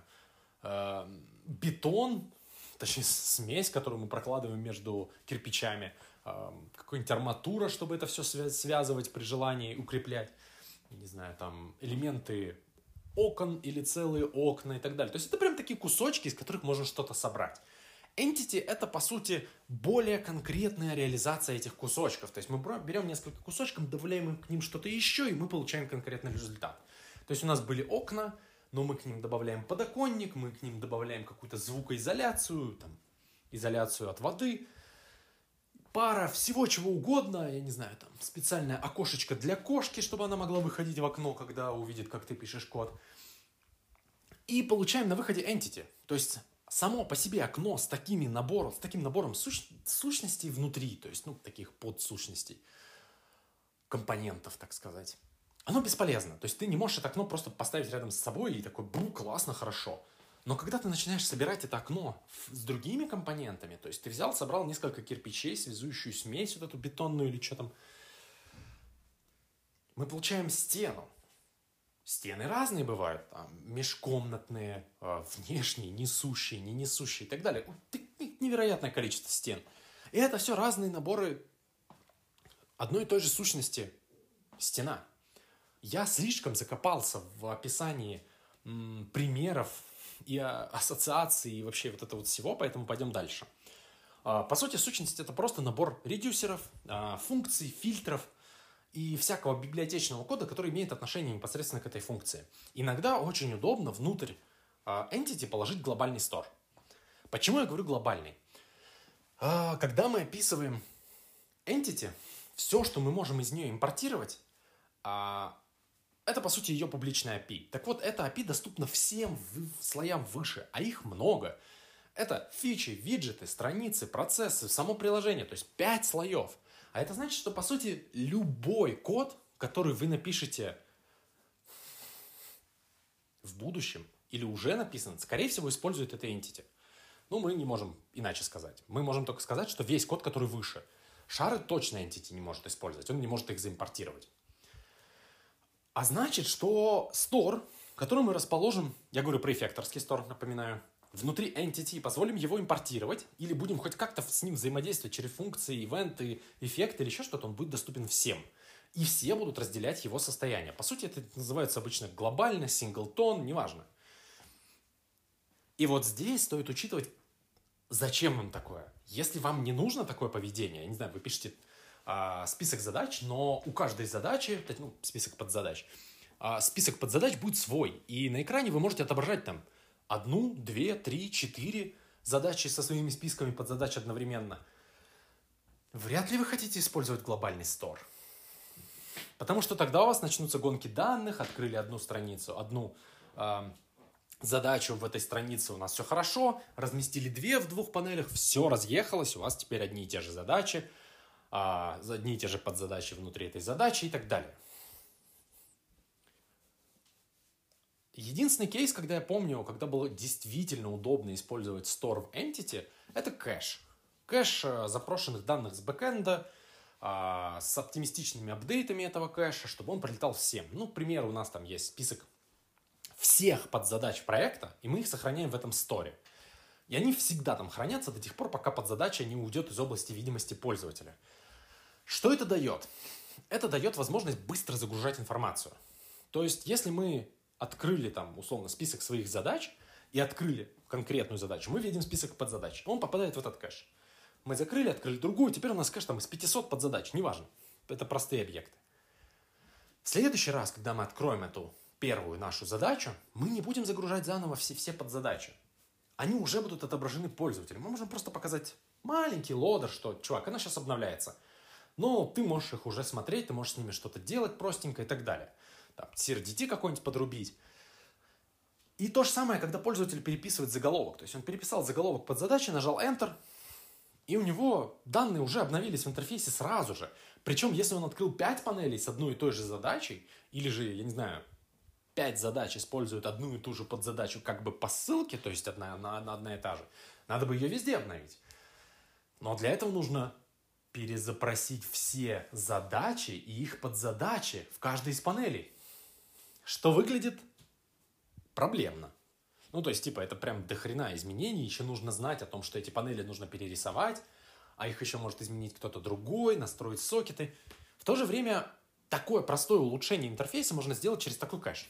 бетон, точнее смесь, которую мы прокладываем между кирпичами, какая-нибудь арматура, чтобы это все связывать при желании, укреплять, не знаю, там элементы окон или целые окна и так далее. То есть это прям такие кусочки, из которых можно что-то собрать. Entity — это, по сути, более конкретная реализация этих кусочков. То есть мы берем несколько кусочков, добавляем к ним что-то еще, и мы получаем конкретный результат. То есть у нас были окна, но мы к ним добавляем подоконник, мы к ним добавляем какую-то звукоизоляцию, там, изоляцию от воды, пара всего чего угодно, я не знаю, там специальное окошечко для кошки, чтобы она могла выходить в окно, когда увидит, как ты пишешь код. И получаем на выходе entity. То есть само по себе окно с, такими набором, с таким набором суч, сущностей внутри, то есть, ну, таких подсущностей, компонентов, так сказать, оно бесполезно. То есть ты не можешь это окно просто поставить рядом с собой и такой, бу, классно, хорошо. Но когда ты начинаешь собирать это окно с другими компонентами, то есть ты взял, собрал несколько кирпичей, связующую смесь, вот эту бетонную или что там, мы получаем стену. Стены разные бывают, там, межкомнатные, внешние, несущие, не несущие и так далее. Невероятное количество стен. И это все разные наборы одной и той же сущности стена. Я слишком закопался в описании м, примеров и ассоциаций и вообще вот этого вот всего, поэтому пойдем дальше. По сути, сущность — это просто набор редюсеров, функций, фильтров и всякого библиотечного кода, который имеет отношение непосредственно к этой функции. Иногда очень удобно внутрь entity положить глобальный стор. Почему я говорю глобальный? Когда мы описываем entity, все, что мы можем из нее импортировать, это, по сути, ее публичная эй пи ай. Так вот, эта эй пи ай доступна всем слоям выше, а их много. Это фичи, виджеты, страницы, процессы, само приложение, то есть пять слоев. А это значит, что, по сути, любой код, который вы напишете в будущем или уже написан, скорее всего, использует это entity. Ну, мы не можем иначе сказать. Мы можем только сказать, что весь код, который выше. Shared точно entity не может использовать, он не может их заимпортировать. А значит, что store, который мы расположим, я говорю про эффекторский store, напоминаю, внутри entity, позволим его импортировать, или будем хоть как-то с ним взаимодействовать через функции, ивенты, эффекты или еще что-то, он будет доступен всем. и все будут разделять его состояние. По сути, это называется обычно глобально, синглтон, неважно. И вот здесь стоит учитывать, зачем вам такое. Если вам не нужно такое поведение, я не знаю, вы пишете а, список задач, но у каждой задачи, ну, список подзадач, а, список подзадач будет свой. И на экране вы можете отображать там одну, две, три, четыре задачи со своими списками подзадач одновременно. Вряд ли вы хотите использовать глобальный стор. Потому что тогда у вас начнутся гонки данных, открыли одну страницу, одну э, задачу в этой странице, у нас все хорошо, разместили две в двух панелях, все разъехалось, у вас теперь одни и те же задачи, э, одни и те же подзадачи внутри этой задачи и так далее. Единственный кейс, когда я помню, когда было действительно удобно использовать store в Entity, это кэш. Кэш э, запрошенных данных с бэкэнда, с оптимистичными апдейтами этого кэша, чтобы он прилетал всем. Ну, к примеру, у нас там есть список всех подзадач проекта, и мы их сохраняем в этом сторе. И они всегда там хранятся до тех пор, пока подзадача не уйдет из области видимости пользователя. Что это дает? Это дает возможность быстро загружать информацию. То есть, если мы открыли там, условно, список своих задач и открыли конкретную задачу, мы видим список подзадач, он попадает в этот кэш. Мы закрыли, открыли другую, теперь у нас кэш там из пятисот подзадач, неважно. Это простые объекты. В следующий раз, когда мы откроем эту первую нашу задачу, мы не будем загружать заново все, все подзадачи. Они уже будут отображены пользователям. Мы можем просто показать маленький лодер, что, чувак, она сейчас обновляется. Но ты можешь их уже смотреть, ты можешь с ними что-то делать простенько и так далее. Там, си ар ди ти какой-нибудь подрубить. И то же самое, когда пользователь переписывает заголовок. То есть он переписал заголовок под задачи, нажал Enter, и у него данные уже обновились в интерфейсе сразу же. Причем, если он открыл пять панелей с одной и той же задачей, или же, я не знаю, пять задач используют одну и ту же подзадачу как бы по ссылке, то есть одна, одна, одна и та же, надо бы ее везде обновить. Но для этого нужно перезапросить все задачи и их подзадачи в каждой из панелей. Что выглядит проблемно. Ну, то есть, типа, это прям дохрена изменений, еще нужно знать о том, что эти панели нужно перерисовать, а их еще может изменить кто-то другой, настроить сокеты. В то же время, такое простое улучшение интерфейса можно сделать через такой кэш.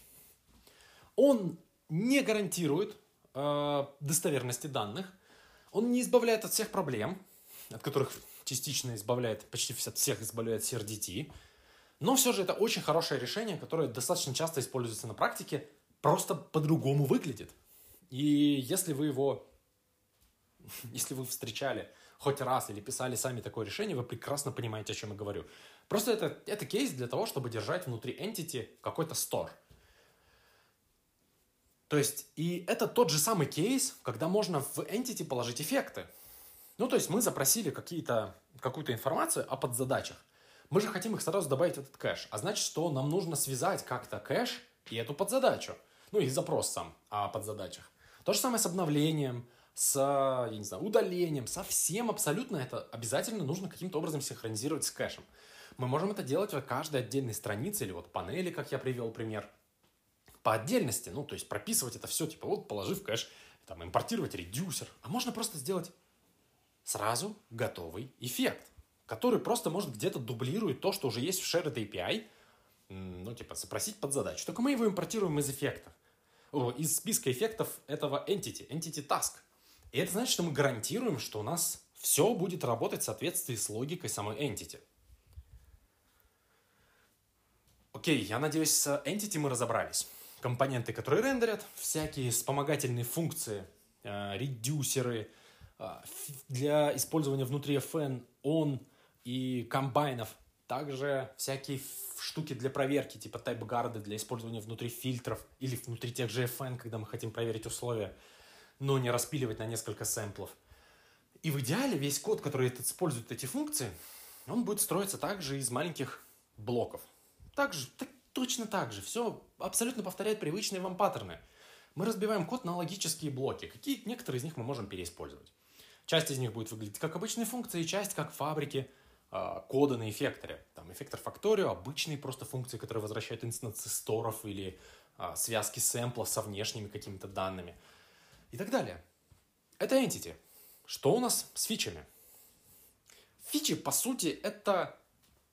Он не гарантирует э, достоверности данных, он не избавляет от всех проблем, от которых частично избавляет, почти от всех избавляет си ар ди ти, но все же это очень хорошее решение, которое достаточно часто используется на практике, просто по-другому выглядит. И если вы его, если вы встречали хоть раз или писали сами такое решение, вы прекрасно понимаете, о чем я говорю. Просто это, это кейс для того, чтобы держать внутри Entity какой-то store. То есть, и это тот же самый кейс, когда можно в Entity положить эффекты. Ну, то есть, мы запросили какие-то, какую-то информацию о подзадачах. Мы же хотим их сразу добавить в этот кэш. А значит, что нам нужно связать как-то кэш и эту подзадачу. Ну, и запрос сам о подзадачах. То же самое с обновлением, с, я не знаю, удалением, со всем абсолютно это обязательно нужно каким-то образом синхронизировать с кэшем. Мы можем это делать в каждой отдельной странице или вот панели, как я привел пример, по отдельности. Ну, то есть прописывать это все, типа вот положи в кэш, там, импортировать редюсер. А можно просто сделать сразу готовый эффект, который просто, может, где-то дублирует то, что уже есть в Shared эй пи ай. Ну, типа, запросить под задачу. Только мы его импортируем из эффектов. Из списка эффектов этого Entity, Entity Task. И это значит, что мы гарантируем, что у нас все будет работать в соответствии с логикой самой Entity. Окей, я надеюсь, с Entity мы разобрались. Компоненты, которые рендерят, всякие вспомогательные функции, э, редюсеры, э, для использования внутри эф эн, on и комбайнов. Также всякие штуки для проверки, типа тайп-гарды для использования внутри фильтров или внутри тех же эф эн, когда мы хотим проверить условия, но не распиливать на несколько сэмплов. И в идеале весь код, который использует эти функции, он будет строиться также из маленьких блоков. Также, так, точно так же. Все абсолютно повторяет привычные вам паттерны. Мы разбиваем код на логические блоки. Какие, некоторые из них мы можем переиспользовать. Часть из них будет выглядеть как обычные функции, часть как фабрики, кода на эффекторе. Там эффектор Factorio, обычные просто функции, которые возвращают инстансы сторов или а, связки сэмплов со внешними какими-то данными и так далее. Это Entity. Что у нас с фичами? Фичи, по сути, это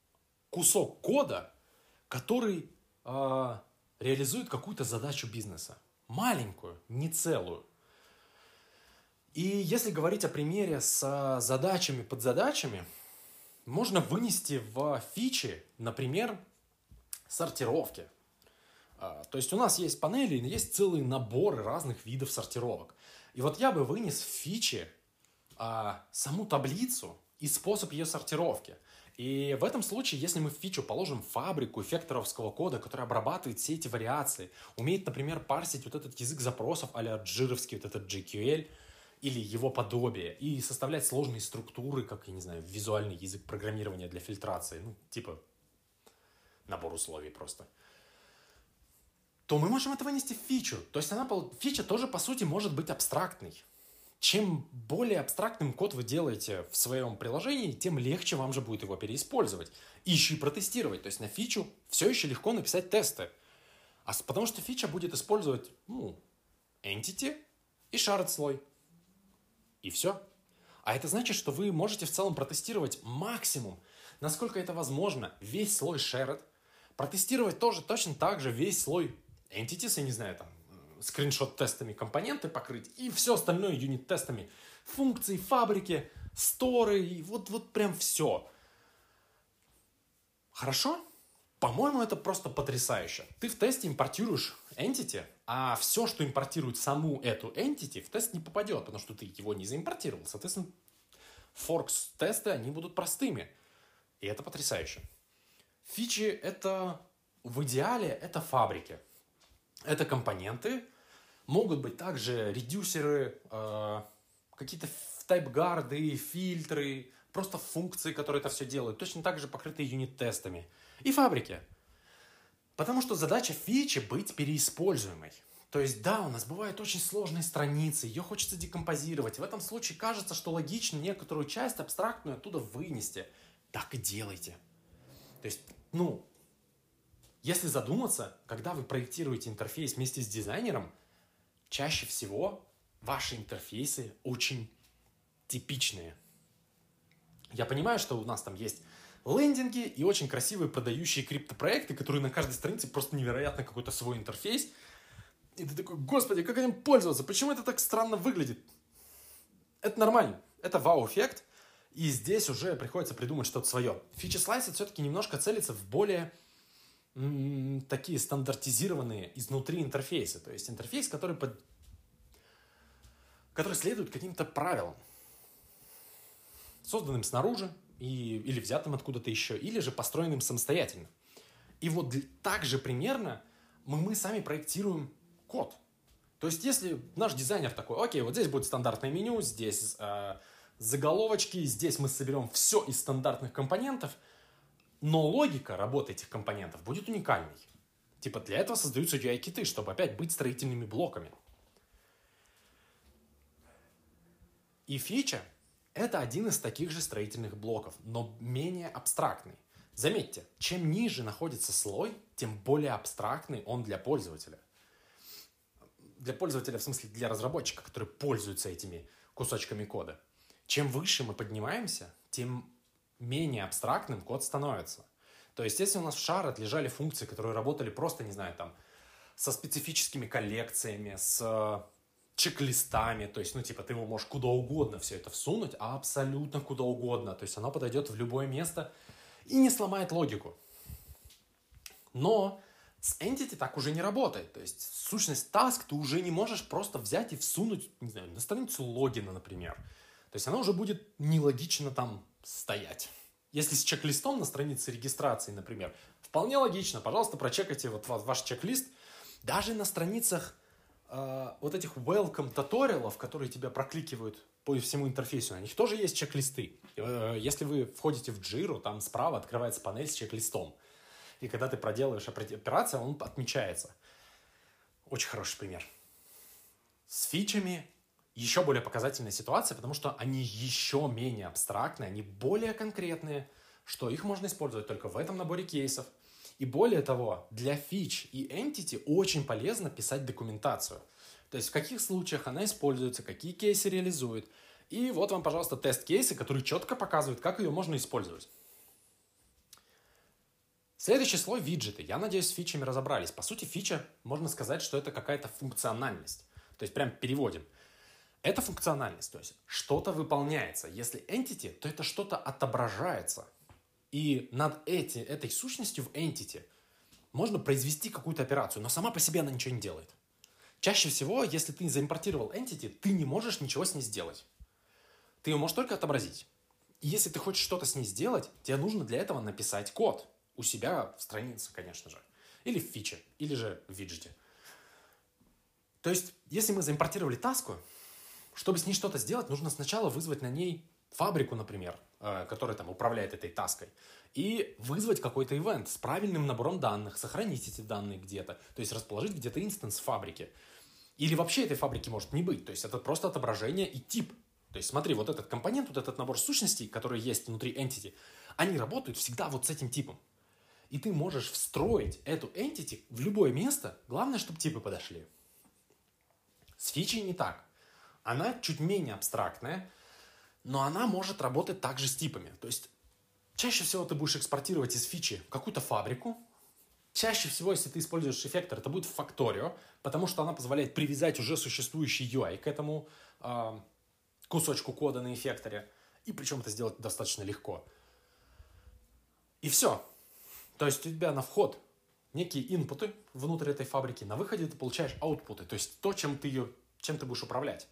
кусок кода, который э, реализует какую-то задачу бизнеса. Маленькую, не целую. И если говорить о примере с задачами, подзадачами, можно вынести в фичи, например, сортировки. То есть у нас есть панели, есть целые наборы разных видов сортировок. И вот я бы вынес в фичи а, саму таблицу и способ ее сортировки. И в этом случае, если мы в фичу положим фабрику эффекторовского кода, который обрабатывает все эти вариации, умеет, например, парсить вот этот язык запросов а-ля джировский, вот этот джей кью эл, или его подобие, и составлять сложные структуры, как, я не знаю, визуальный язык программирования для фильтрации, ну, типа набор условий просто, то мы можем это вынести в фичу. То есть она, фича тоже, по сути, может быть абстрактной. Чем более абстрактным код вы делаете в своем приложении, тем легче вам же будет его переиспользовать. И еще и протестировать. То есть на фичу все еще легко написать тесты. А потому что фича будет использовать, ну, entity и shared слой. И все. А это значит, что вы можете в целом протестировать максимум, насколько это возможно, весь слой shared. Протестировать тоже точно так же весь слой entities, я не знаю, там, скриншот-тестами компоненты покрыть, и все остальное юнит-тестами. Функции, фабрики, сторы, и вот, вот прям все. Хорошо? По-моему, это просто потрясающе. Ты в тесте импортируешь entity, а все, что импортирует саму эту entity, в тест не попадет, потому что ты его не заимпортировал. Соответственно, форкс-тесты, они будут простыми. И это потрясающе. Фичи — это в идеале это фабрики. Это компоненты, могут быть также редюсеры, э, какие-то тайпгарды, фильтры, просто функции, которые это все делают, точно так же покрытые юнит-тестами. И фабрики. Потому что задача фичи быть переиспользуемой. То есть, да, у нас бывают очень сложные страницы, ее хочется декомпозировать. В этом случае кажется, что логично некоторую часть абстрактную оттуда вынести. Так и делайте. То есть, ну, если задуматься, когда вы проектируете интерфейс вместе с дизайнером, чаще всего ваши интерфейсы очень типичные. Я понимаю, что у нас там есть лендинги и очень красивые продающие криптопроекты, которые на каждой странице просто невероятно какой-то свой интерфейс. И ты такой: господи, как этим пользоваться? Почему это так странно выглядит? Это нормально. Это вау-эффект. И здесь уже приходится придумать что-то свое. Фичи слайса все-таки немножко целится в более м- такие стандартизированные изнутри интерфейсы. То есть интерфейс, который, под... который следует каким-то правилам, созданным снаружи и... или взятым откуда-то еще, или же построенным самостоятельно. И вот так же примерно мы, мы сами проектируем код. То есть если наш дизайнер такой: окей, вот здесь будет стандартное меню, здесь э, заголовочки, здесь мы соберем все из стандартных компонентов, но логика работы этих компонентов будет уникальной. Типа для этого создаются ю ай-киты, чтобы опять быть строительными блоками. И фича — это один из таких же строительных блоков, но менее абстрактный. Заметьте, чем ниже находится слой, тем более абстрактный он для пользователя. Для пользователя, в смысле для разработчика, который пользуется этими кусочками кода. Чем выше мы поднимаемся, тем менее абстрактным код становится. То есть, если у нас в Shared лежали функции, которые работали просто, не знаю, там, со специфическими коллекциями, с чек-листами, то есть, ну, типа, ты его можешь куда угодно все это всунуть, а абсолютно куда угодно. То есть, оно подойдет в любое место и не сломает логику. Но с Entity так уже не работает. То есть, сущность task ты уже не можешь просто взять и всунуть, не знаю, на страницу логина, например. То есть, она уже будет нелогично там стоять. Если с чек-листом на странице регистрации, например, вполне логично. Пожалуйста, прочекайте вот ваш чек-лист. Даже на страницах э, вот этих welcome туториалов, которые тебя прокликивают по всему интерфейсу, на них тоже есть чек-листы. Э, если вы входите в Jira, там справа открывается панель с чек-листом. И когда ты проделываешь операцию, он отмечается. Очень хороший пример. С фичами еще более показательная ситуация, потому что они еще менее абстрактные, они более конкретные, что их можно использовать только в этом наборе кейсов. И более того, для фич и entity очень полезно писать документацию. То есть в каких случаях она используется, какие кейсы реализует. И вот вам, пожалуйста, тест-кейсы, которые четко показывают, как ее можно использовать. Следующий слой — виджеты. Я надеюсь, с фичами разобрались. По сути, фича, можно сказать, что это какая-то функциональность. То есть прям переводим. Это функциональность, то есть что-то выполняется. Если entity, то это что-то отображается. И над эти, этой сущностью в entity можно произвести какую-то операцию, но сама по себе она ничего не делает. Чаще всего, если ты заимпортировал entity, ты не можешь ничего с ней сделать. Ты ее можешь только отобразить. И если ты хочешь что-то с ней сделать, тебе нужно для этого написать код. У себя в странице, конечно же. Или в фиче, или же в виджете. То есть, если мы заимпортировали таску, чтобы с ней что-то сделать, нужно сначала вызвать на ней фабрику, например, которая там управляет этой таской, и вызвать какой-то ивент с правильным набором данных, сохранить эти данные где-то, то есть расположить где-то инстанс фабрики. Или вообще этой фабрики может не быть, то есть это просто отображение и тип. То есть смотри, вот этот компонент, вот этот набор сущностей, которые есть внутри entity, они работают всегда вот с этим типом. И ты можешь встроить эту entity в любое место, главное, чтобы типы подошли. С фичей не так. Она чуть менее абстрактная, но она может работать также с типами. То есть чаще всего ты будешь экспортировать из фичи какую-то фабрику. Чаще всего, если ты используешь эффектор, это будет Factorio, потому что она позволяет привязать уже существующий ю ай к этому э, кусочку кода на эффекторе. И причем это сделать достаточно легко. И все. То есть у тебя на вход некие инпуты внутрь этой фабрики, на выходе ты получаешь аутпуты, то есть то, чем ты, ее, чем ты будешь управлять.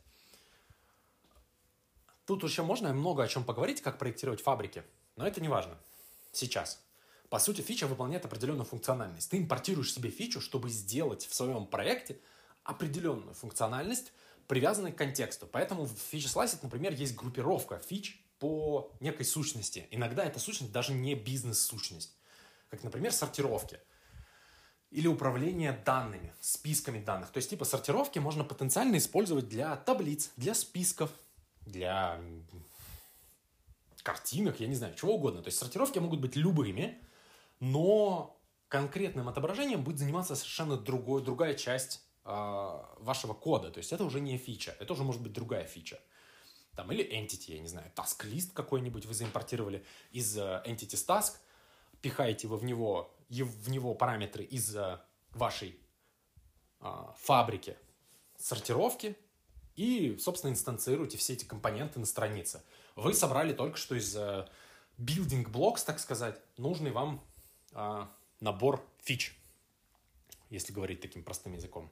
Тут еще можно много о чем поговорить, как проектировать фабрики, но это не важно сейчас. По сути, фича выполняет определенную функциональность. Ты импортируешь себе фичу, чтобы сделать в своем проекте определенную функциональность, привязанную к контексту. Поэтому в FeatureSlice, например, есть группировка фич по некой сущности. Иногда эта сущность даже не бизнес-сущность. Как, например, сортировки. Или управление данными, списками данных. То есть, типа, сортировки можно потенциально использовать для таблиц, для списков, для картинок, я не знаю, чего угодно. То есть, сортировки могут быть любыми, но конкретным отображением будет заниматься совершенно другой, другая часть э, вашего кода. То есть, это уже не фича, это уже может быть другая фича. Там, или entity, я не знаю, task list какой-нибудь вы заимпортировали из uh, entities task, пихаете вы в него, в него параметры из uh, вашей uh, фабрики сортировки и, собственно, инстанцируете все эти компоненты на странице. Вы собрали только что из uh, building blocks, так сказать, нужный вам uh, набор фич, если говорить таким простым языком.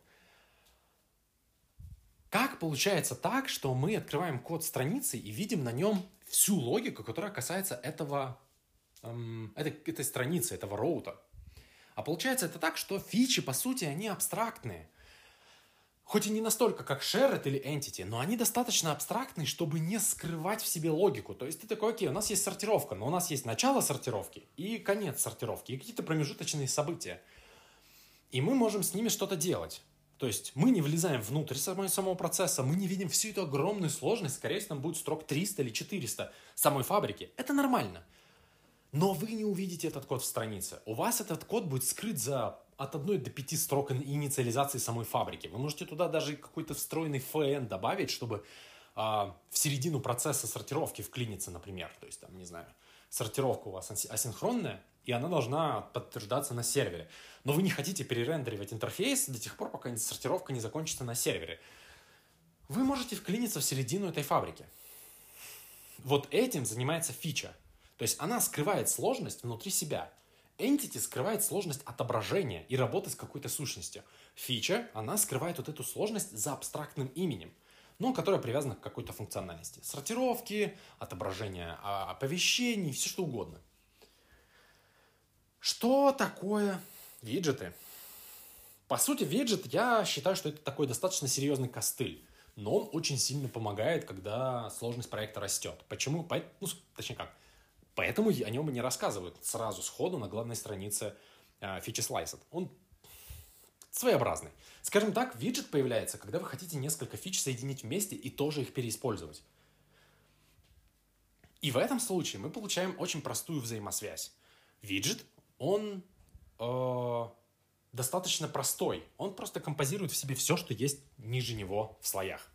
Как получается так, что мы открываем код страницы и видим на нем всю логику, которая касается этого, эм, этой, этой страницы, этого роута? А получается это так, что фичи, по сути, они абстрактные. Хоть и не настолько, как shared или entity, но они достаточно абстрактные, чтобы не скрывать в себе логику. То есть ты такой, окей, у нас есть сортировка, но у нас есть начало сортировки и конец сортировки, и какие-то промежуточные события. И мы можем с ними что-то делать. То есть мы не влезаем внутрь самого, самого процесса, мы не видим всю эту огромную сложность, скорее всего, там будет строк триста или четыреста самой фабрики. Это нормально. Но вы не увидите этот код в странице. У вас этот код будет скрыт за от одной до пяти строк инициализации самой фабрики. Вы можете туда даже какой-то встроенный эф эн добавить, чтобы а, в середину процесса сортировки вклиниться, например. То есть, там, не знаю, сортировка у вас асинхронная, и она должна подтверждаться на сервере. Но вы не хотите перерендеривать интерфейс до тех пор, пока сортировка не закончится на сервере. Вы можете вклиниться в середину этой фабрики. Вот этим занимается фича. То есть она скрывает сложность внутри себя. Entity скрывает сложность отображения и работы с какой-то сущностью. Фича, она скрывает вот эту сложность за абстрактным именем, но которая привязана к какой-то функциональности. Сортировки, отображение оповещений, все что угодно. Что такое виджеты? По сути, виджет, я считаю, что это такой достаточно серьезный костыль. Но он очень сильно помогает, когда сложность проекта растет. Почему? По, ну, точнее как. Поэтому о нем и не рассказывают сразу, сходу на главной странице э, FeatureSlice. Он своеобразный. Скажем так, виджет появляется, когда вы хотите несколько фич соединить вместе и тоже их переиспользовать. И в этом случае мы получаем очень простую взаимосвязь. Виджет, он э, достаточно простой. Он просто композирует в себе все, что есть ниже него в слоях.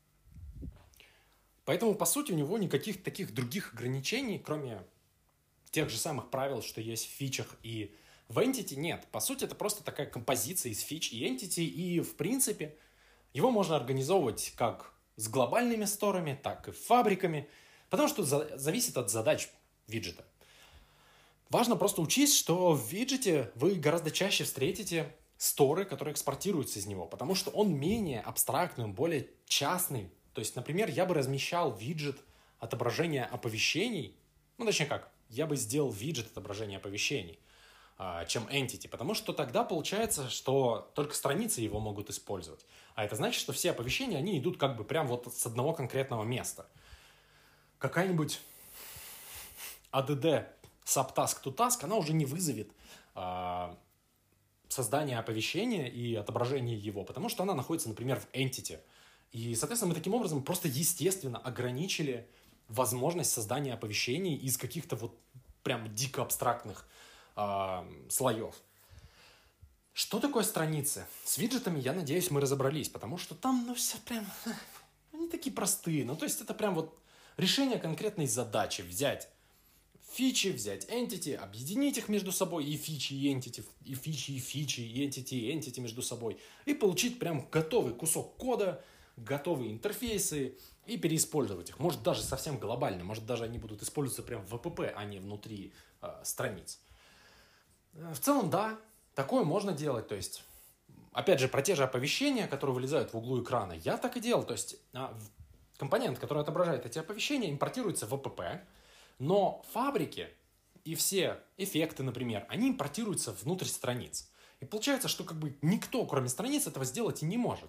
Поэтому, по сути, у него никаких таких других ограничений, кроме тех же самых правил, что есть в фичах и в Entity, нет. По сути, это просто такая композиция из фич и Entity, и, в принципе, его можно организовывать как с глобальными сторами, так и фабриками, потому что за- зависит от задач виджета. Важно просто учесть, что в виджете вы гораздо чаще встретите сторы, которые экспортируются из него, потому что он менее абстрактный, он более частный. То есть, например, я бы размещал виджет отображения оповещений, ну, точнее как, я бы сделал виджет отображения оповещений, чем Entity, потому что тогда получается, что только страницы его могут использовать. А это значит, что все оповещения, они идут как бы прям вот с одного конкретного места. Какая-нибудь эй ди ди subtask to task, она уже не вызовет а, создание оповещения и отображение его, потому что она находится, например, в Entity. И, соответственно, мы таким образом просто естественно ограничили возможность создания оповещений из каких-то вот прям дико абстрактных э, слоев. Что такое страницы? С виджетами, я надеюсь, мы разобрались, потому что там, ну, все прям, они такие простые. Ну, то есть это прям вот решение конкретной задачи. Взять фичи, взять entity, объединить их между собой, и фичи, и entity, и фичи, и фичи, и entity, и entity между собой, и получить прям готовый кусок кода, готовые интерфейсы, и переиспользовать их. Может, даже совсем глобально, может, даже они будут использоваться прям в эй пи пи, а не внутри э, страниц. В целом, да, такое можно делать, то есть, опять же, про те же оповещения, которые вылезают в углу экрана, я так и делал, то есть, э, компонент, который отображает эти оповещения, импортируется в эй пи пи, но фабрики и все эффекты, например, они импортируются внутрь страниц. И получается, что как бы никто, кроме страниц, этого сделать и не может.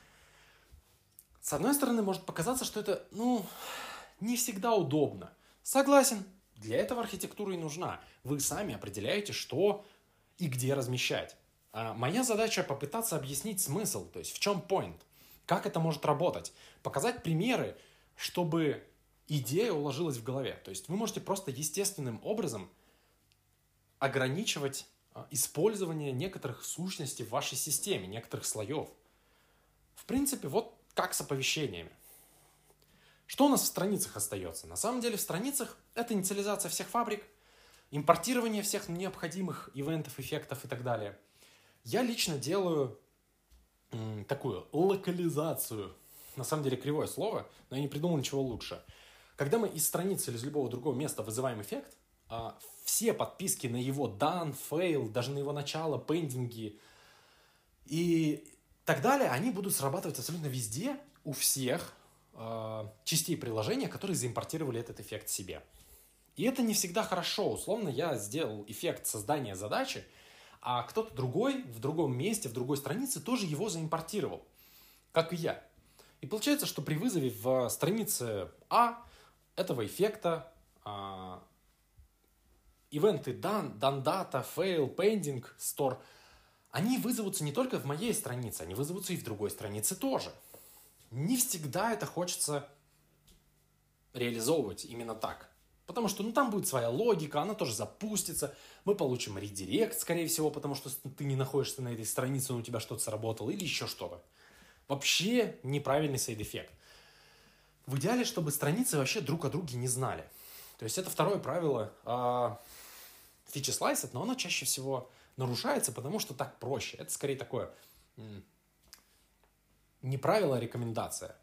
С одной стороны, может показаться, что это, ну, не всегда удобно. Согласен, для этого архитектура и нужна. Вы сами определяете, что и где размещать. А моя задача попытаться объяснить смысл, то есть в чем point, как это может работать, показать примеры, чтобы идея уложилась в голове. То есть вы можете просто естественным образом ограничивать использование некоторых сущностей в вашей системе, некоторых слоев. В принципе, вот как с оповещениями. Что у нас в страницах остается? На самом деле в страницах это инициализация всех фабрик, импортирование всех необходимых ивентов, эффектов и так далее. Я лично делаю м, такую локализацию. На самом деле кривое слово, но я не придумал ничего лучше. Когда мы из страницы или из любого другого места вызываем эффект, а, все подписки на его done, fail, даже на его начало, пендинги и так далее, они будут срабатывать абсолютно везде, у всех э, частей приложения, которые заимпортировали этот эффект себе. И это не всегда хорошо. Условно, я сделал эффект создания задачи, а кто-то другой в другом месте, в другой странице тоже его заимпортировал, как и я. И получается, что при вызове в странице А этого эффекта э, ивенты done, done data, fail, pending, store, они вызовутся не только в моей странице, они вызовутся и в другой странице тоже. Не всегда это хочется реализовывать именно так. Потому что ну, там будет своя логика, она тоже запустится. Мы получим редирект, скорее всего, потому что ты не находишься на этой странице, но у тебя что-то сработало или еще что-то. Вообще неправильный сайд-эффект. В идеале, чтобы страницы вообще друг о друге не знали. То есть это второе правило. Фичи слайсят, но оно чаще всего нарушается, потому что так проще. Это скорее такое м- не правило, а рекомендация.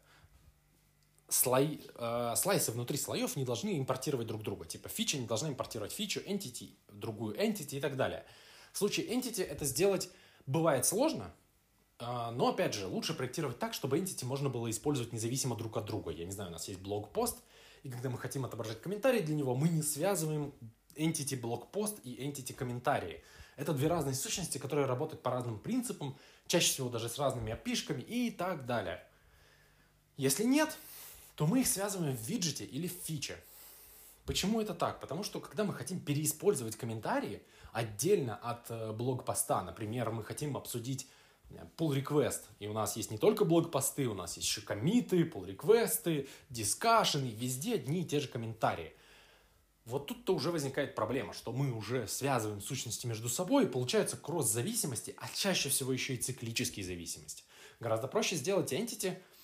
Слои, э, слайсы внутри слоев не должны импортировать друг друга. Типа фича не должна импортировать фичу, entity, другую entity и так далее. В случае entity это сделать бывает сложно, э, но опять же лучше проектировать так, чтобы entity можно было использовать независимо друг от друга. Я не знаю, у нас есть блог-пост, и когда мы хотим отображать комментарии для него, мы не связываем entity блог-пост и entity комментарии. Это две разные сущности, которые работают по разным принципам, чаще всего даже с разными эй пи ай-шками и так далее. Если нет, то мы их связываем в виджете или в фиче. Почему это так? Потому что когда мы хотим переиспользовать комментарии отдельно от э, блог-поста, например, мы хотим обсудить pull request, и у нас есть не только блог-посты, у нас есть еще коммиты, pull реквесты, дискашены, везде одни и те же комментарии. Вот тут-то уже возникает проблема, что мы уже связываем сущности между собой, и получаются кросс-зависимости, а чаще всего еще и циклические зависимости. Гораздо проще сделать entity,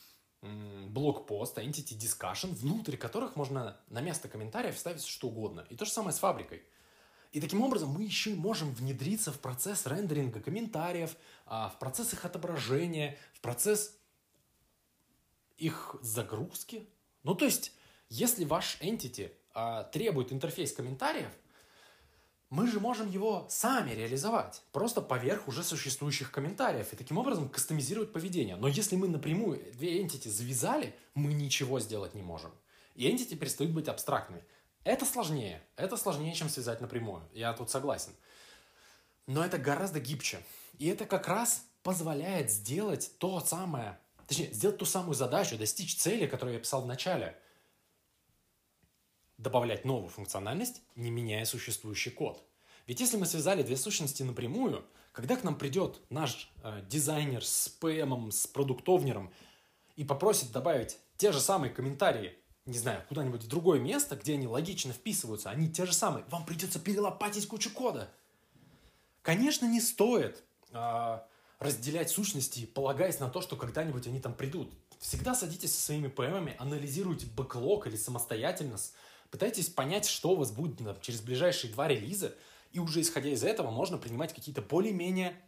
блокпост, entity discussion, внутрь которых можно на место комментариев вставить что угодно. И то же самое с фабрикой. И таким образом мы еще и можем внедриться в процесс рендеринга комментариев, в процесс их отображения, в процесс их загрузки. Ну, то есть, если ваш entity требует интерфейс комментариев, мы же можем его сами реализовать, просто поверх уже существующих комментариев, и таким образом кастомизировать поведение. Но если мы напрямую две entity завязали, мы ничего сделать не можем. И entity перестают быть абстрактными. Это сложнее. Это сложнее, чем связать напрямую. Я тут согласен. Но это гораздо гибче. И это как раз позволяет сделать то самое, точнее, сделать ту самую задачу, достичь цели, которую я писал в начале. Добавлять новую функциональность, не меняя существующий код. Ведь если мы связали две сущности напрямую, когда к нам придет наш э, дизайнер с пи эм, с продуктовнером и попросит добавить те же самые комментарии, не знаю, куда-нибудь в другое место, где они логично вписываются, они те же самые, вам придется перелопатить кучу кода. Конечно, не стоит э, разделять сущности, полагаясь на то, что когда-нибудь они там придут. Всегда садитесь со своими пи эм-ами, анализируйте бэклог или самостоятельно, пытайтесь понять, что у вас будет там, через ближайшие два релиза, и уже исходя из этого можно принимать какие-то более-менее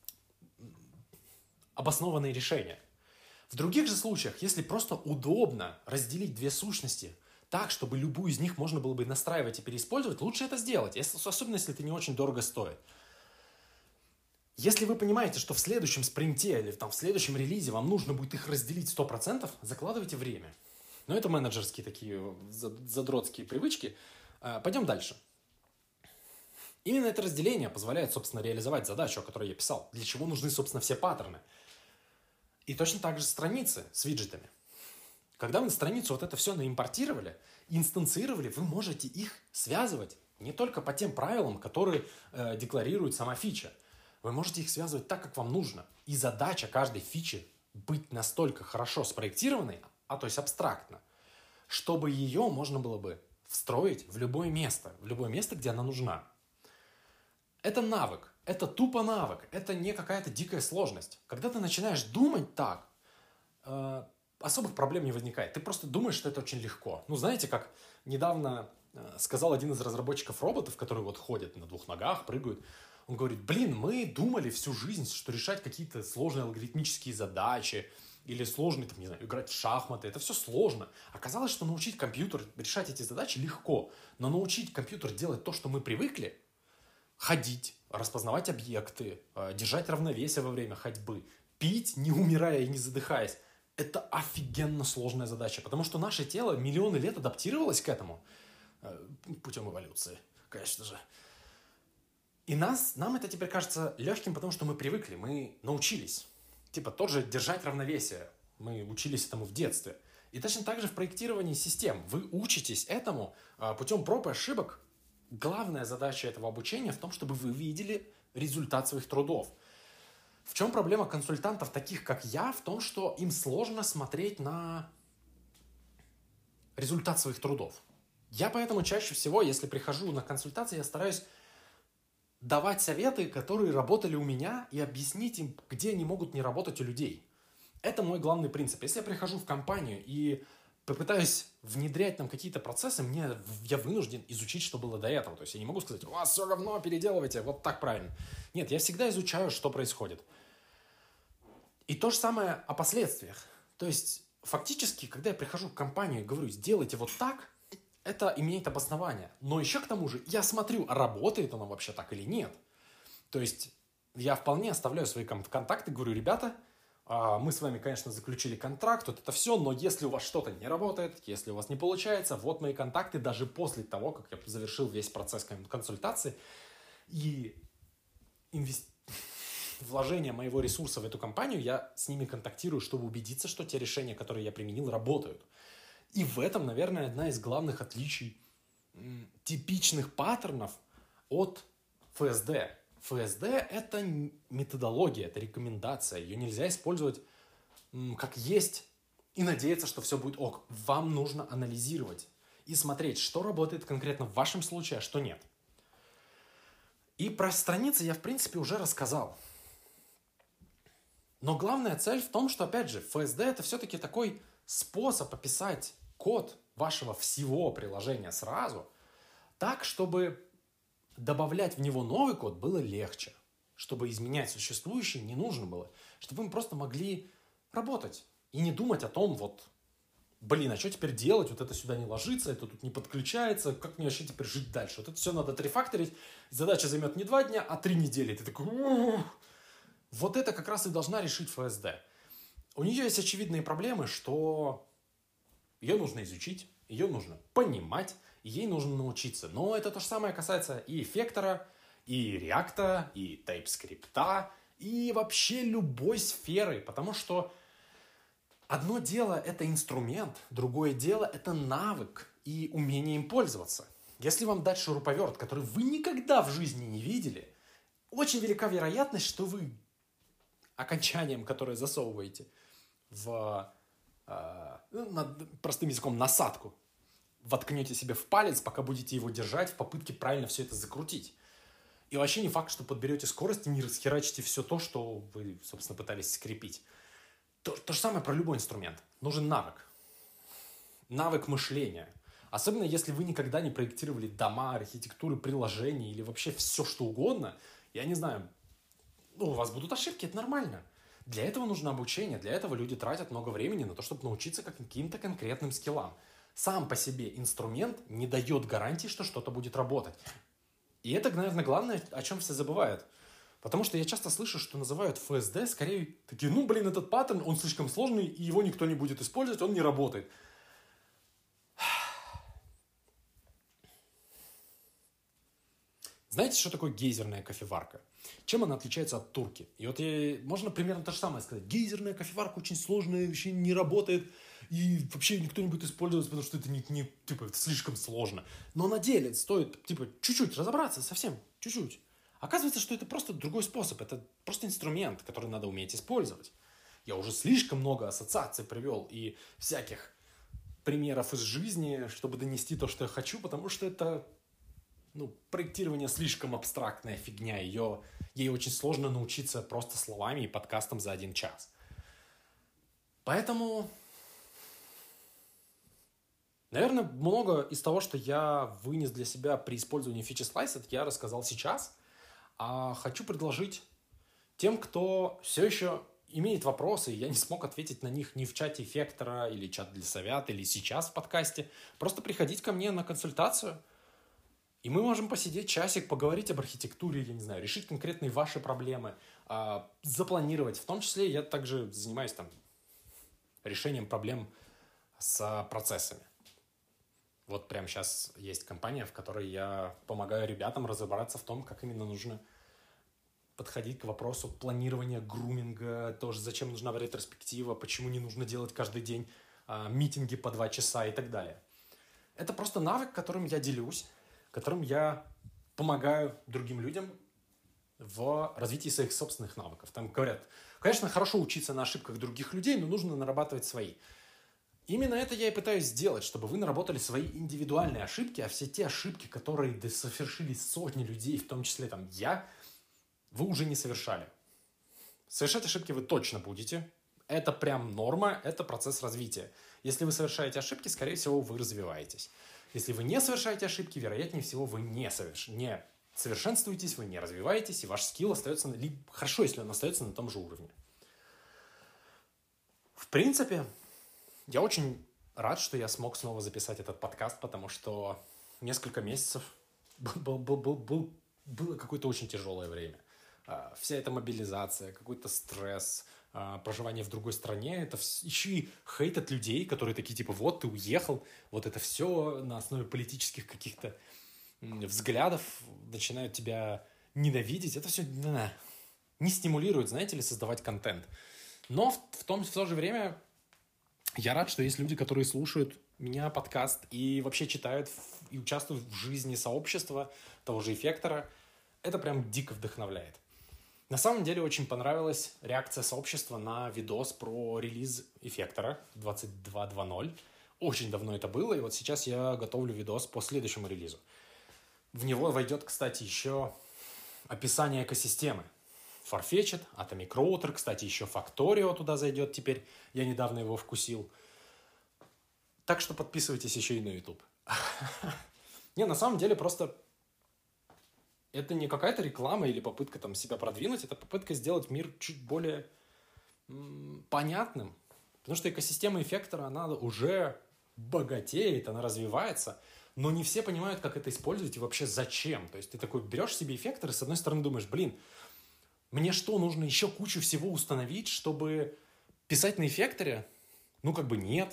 обоснованные решения. В других же случаях, если просто удобно разделить две сущности так, чтобы любую из них можно было бы настраивать и переиспользовать, лучше это сделать, если, особенно если это не очень дорого стоит. Если вы понимаете, что в следующем спринте или там, в следующем релизе вам нужно будет их разделить сто процентов, закладывайте время. Но это менеджерские такие задротские привычки. Пойдем дальше. Именно это разделение позволяет, собственно, реализовать задачу, о которой я писал. Для чего нужны, собственно, все паттерны. И точно так же страницы с виджетами. Когда вы на страницу вот это все наимпортировали, инстанцировали, вы можете их связывать не только по тем правилам, которые э, декларирует сама фича. Вы можете их связывать так, как вам нужно. И задача каждой фичи быть настолько хорошо спроектированной, а то есть абстрактно, чтобы ее можно было бы встроить в любое место, в любое место, где она нужна. Это навык, это тупо навык, это не какая-то дикая сложность. Когда ты начинаешь думать так, э, особых проблем не возникает. Ты просто думаешь, что это очень легко. Ну, знаете, как недавно э, сказал один из разработчиков роботов, которые вот ходят на двух ногах, прыгают, он говорит, блин, мы думали всю жизнь, что решать какие-то сложные алгоритмические задачи или сложные, там, не знаю, играть в шахматы, это все сложно. Оказалось, что научить компьютер решать эти задачи легко, но научить компьютер делать то, что мы привыкли, ходить, распознавать объекты, держать равновесие во время ходьбы, пить, не умирая и не задыхаясь, это офигенно сложная задача, потому что наше тело миллионы лет адаптировалось к этому путем эволюции, конечно же. И нас, нам это теперь кажется легким, потому что мы привыкли, мы научились. Типа тот же держать равновесие. Мы учились этому в детстве. И точно так же в проектировании систем. Вы учитесь этому путем проб и ошибок. Главная задача этого обучения в том, чтобы вы видели результат своих трудов. В чем проблема консультантов, таких как я, в том, что им сложно смотреть на результат своих трудов. Я поэтому чаще всего, если прихожу на консультации, я стараюсь давать советы, которые работали у меня, и объяснить им, где они могут не работать у людей. Это мой главный принцип. Если я прихожу в компанию и попытаюсь внедрять там какие-то процессы, мне, я вынужден изучить, что было до этого. То есть я не могу сказать, у вас все равно, переделывайте, вот так правильно. Нет, я всегда изучаю, что происходит. И то же самое о последствиях. То есть фактически, когда я прихожу в компанию и говорю, сделайте вот так, это имеет обоснование. Но еще к тому же я смотрю, работает оно вообще так или нет. То есть я вполне оставляю свои контакты, говорю, ребята, мы с вами, конечно, заключили контракт, вот это все, но если у вас что-то не работает, если у вас не получается, вот мои контакты даже после того, как я завершил весь процесс консультации и инвестиции. Вложение моего ресурса в эту компанию, я с ними контактирую, чтобы убедиться, что те решения, которые я применил, работают. И в этом, наверное, одна из главных отличий м, типичных паттернов от эф эс ди. эф эс ди – это методология, это рекомендация. Ее нельзя использовать м, как есть и надеяться, что все будет ок. Вам нужно анализировать и смотреть, что работает конкретно в вашем случае, а что нет. И про страницы я, в принципе, уже рассказал. Но главная цель в том, что, опять же, эф эс ди – это все-таки такой способ описать код вашего всего приложения сразу так, чтобы добавлять в него новый код было легче, чтобы изменять существующий не нужно было, чтобы мы просто могли работать и не думать о том, вот, блин, а что теперь делать, вот это сюда не ложится, это тут не подключается, как мне вообще теперь жить дальше? Вот это все надо отрефакторить, задача займет не два дня, а три недели. Ты такой, у-у-у. Вот это как раз и должна решить эф эс ди. У нее есть очевидные проблемы, что ее нужно изучить, ее нужно понимать, ей нужно научиться. Но это то же самое касается и эффектора, и реакта, и TypeScript, и вообще любой сферы, потому что одно дело – это инструмент, другое дело – это навык и умение им пользоваться. Если вам дать шуруповерт, который вы никогда в жизни не видели, очень велика вероятность, что вы окончанием, которое засовываете в, э, над, простым языком, насадку, воткнете себе в палец, пока будете его держать в попытке правильно все это закрутить. И вообще не факт, что подберете скорость и не расхерачите все то, что вы, собственно, пытались скрепить. То, то же самое про любой инструмент. Нужен навык. Навык мышления. Особенно, если вы никогда не проектировали дома, архитектуры, приложения или вообще все, что угодно. Я не знаю, ну, у вас будут ошибки, это нормально. Для этого нужно обучение. Для этого люди тратят много времени на то, чтобы научиться каким-то конкретным скиллам. Сам по себе инструмент не дает гарантии, что что-то будет работать. И это, наверное, главное, о чем все забывают. Потому что я часто слышу, что называют эф эс ди скорее такие, ну, блин, этот паттерн, он слишком сложный, и его никто не будет использовать, он не работает. Знаете, что такое гейзерная кофеварка? Чем она отличается от турки? И вот я, можно примерно то же самое сказать. Гейзерная кофеварка очень сложная, вообще не работает, и вообще никто не будет использовать, потому что это не, не типа, это слишком сложно. Но на деле стоит, типа, чуть-чуть разобраться, совсем, чуть-чуть. Оказывается, что это просто другой способ, это просто инструмент, который надо уметь использовать. Я уже слишком много ассоциаций привел и всяких примеров из жизни, чтобы донести то, что я хочу, потому что это, ну, проектирование слишком абстрактная фигня, ее, ей очень сложно научиться просто словами и подкастом за один час. Поэтому, наверное, много из того, что я вынес для себя при использовании фичи Sliced, я рассказал сейчас. А хочу предложить тем, кто все еще имеет вопросы, и я не смог ответить на них ни в чате эффектора, или чат для совят, или сейчас в подкасте, просто приходить ко мне на консультацию, и мы можем посидеть часик, поговорить об архитектуре, я не знаю, решить конкретные ваши проблемы, запланировать. В том числе я также занимаюсь там решением проблем с процессами. Вот прямо сейчас есть компания, в которой я помогаю ребятам разобраться в том, как именно нужно подходить к вопросу планирования, груминга, тоже зачем нужна ретроспектива, почему не нужно делать каждый день а, митинги по два часа и так далее. Это просто навык, которым я делюсь, которым я помогаю другим людям в развитии своих собственных навыков. Там говорят, конечно, хорошо учиться на ошибках других людей, но нужно нарабатывать свои. Именно это я и пытаюсь сделать, чтобы вы наработали свои индивидуальные ошибки, а все те ошибки, которые совершили сотни людей, в том числе там я, вы уже не совершали. Совершать ошибки вы точно будете. Это прям норма, это процесс развития. Если вы совершаете ошибки, скорее всего, вы развиваетесь. Если вы не совершаете ошибки, вероятнее всего, вы не, соверш... не совершенствуетесь, вы не развиваетесь, и ваш скилл остается, либо хорошо, если он остается на том же уровне. В принципе, я очень рад, что я смог снова записать этот подкаст, потому что несколько месяцев был, был, был, был, было какое-то очень тяжелое время. Вся эта мобилизация, какой-то стресс, проживание в другой стране, это еще и хейт от людей, которые такие типа, вот ты уехал, вот это все на основе политических каких-то взглядов начинают тебя ненавидеть. Это все да, не стимулирует, знаете ли, создавать контент. Но в, в, том, в то же время я рад, что есть люди, которые слушают меня, подкаст, и вообще читают и участвуют в жизни сообщества, того же эффектора. Это прям дико вдохновляет. На самом деле очень понравилась реакция сообщества на видос про релиз эффектора двадцать два два ноль. Очень давно это было, и вот сейчас я готовлю видос по следующему релизу. В него войдет, кстати, еще описание экосистемы. Farfetch'd, Atomic Router, кстати, еще Factorio туда зайдет теперь. Я недавно его вкусил. Так что подписывайтесь еще и на YouTube. Не, на самом деле просто это не какая-то реклама или попытка там себя продвинуть, это попытка сделать мир чуть более м, понятным. Потому что экосистема эффектора, она уже богатеет, она развивается, но не все понимают, как это использовать и вообще зачем. То есть ты такой берешь себе эффектор и с одной стороны думаешь, блин, мне что, нужно еще кучу всего установить, чтобы писать на эффекторе? Ну, как бы нет.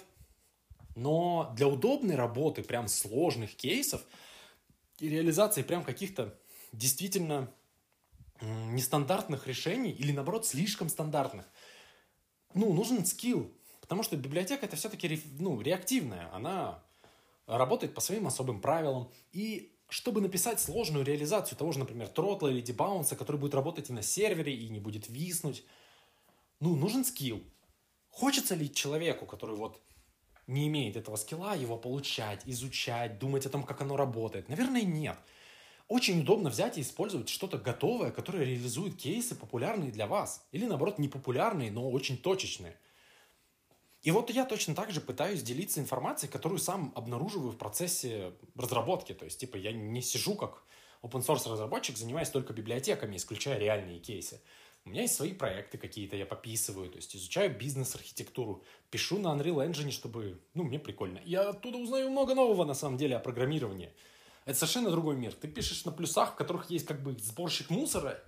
Но для удобной работы, прям сложных кейсов и реализации прям каких-то действительно нестандартных решений или, наоборот, слишком стандартных, ну, нужен скилл. Потому что библиотека это все-таки ну, реактивная. Она работает по своим особым правилам. И чтобы написать сложную реализацию того же, например, тротла или дебаунса, который будет работать и на сервере, и не будет виснуть, ну, нужен скилл. Хочется ли человеку, который вот не имеет этого скилла, его получать, изучать, думать о том, как оно работает? Наверное, нет. Очень удобно взять и использовать что-то готовое, которое реализует кейсы, популярные для вас. Или, наоборот, непопулярные, но очень точечные. И вот я точно так же пытаюсь делиться информацией, которую сам обнаруживаю в процессе разработки. То есть, типа, я не сижу как open-source разработчик, занимаясь только библиотеками, исключая реальные кейсы. У меня есть свои проекты какие-то, я пописываю, то есть изучаю бизнес-архитектуру, пишу на Unreal Engine, чтобы, ну, мне прикольно. Я оттуда узнаю много нового, на самом деле, о программировании. Это совершенно другой мир. Ты пишешь на плюсах, в которых есть как бы сборщик мусора,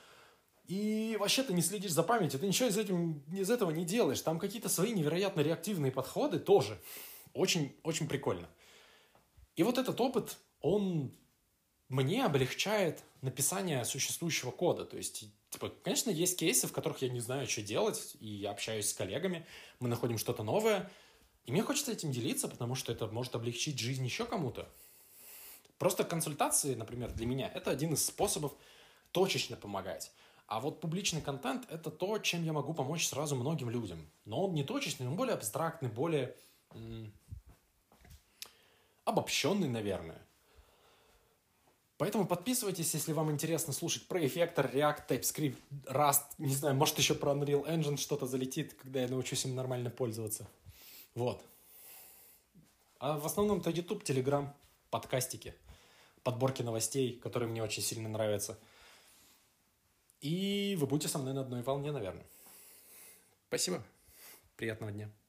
и вообще ты не следишь за памятью, ты ничего из, этим, из этого не делаешь. Там какие-то свои невероятно реактивные подходы тоже. Очень, очень прикольно. И вот этот опыт, он мне облегчает написание существующего кода. То есть, типа, конечно, есть кейсы, в которых я не знаю, что делать, и я общаюсь с коллегами, мы находим что-то новое, и мне хочется этим делиться, потому что это может облегчить жизнь еще кому-то. Просто консультации, например, для меня это один из способов точечно помогать. А вот публичный контент – это то, чем я могу помочь сразу многим людям. Но он не точечный, он более абстрактный, более м- обобщенный, наверное. Поэтому подписывайтесь, если вам интересно слушать про эффектор, React, TypeScript, Rust. Не знаю, может еще про Unreal Engine что-то залетит, когда я научусь им нормально пользоваться. Вот. А в основном это YouTube, Telegram, подкастики, подборки новостей, которые мне очень сильно нравятся. И вы будете со мной на одной волне, наверное. Спасибо. Приятного дня.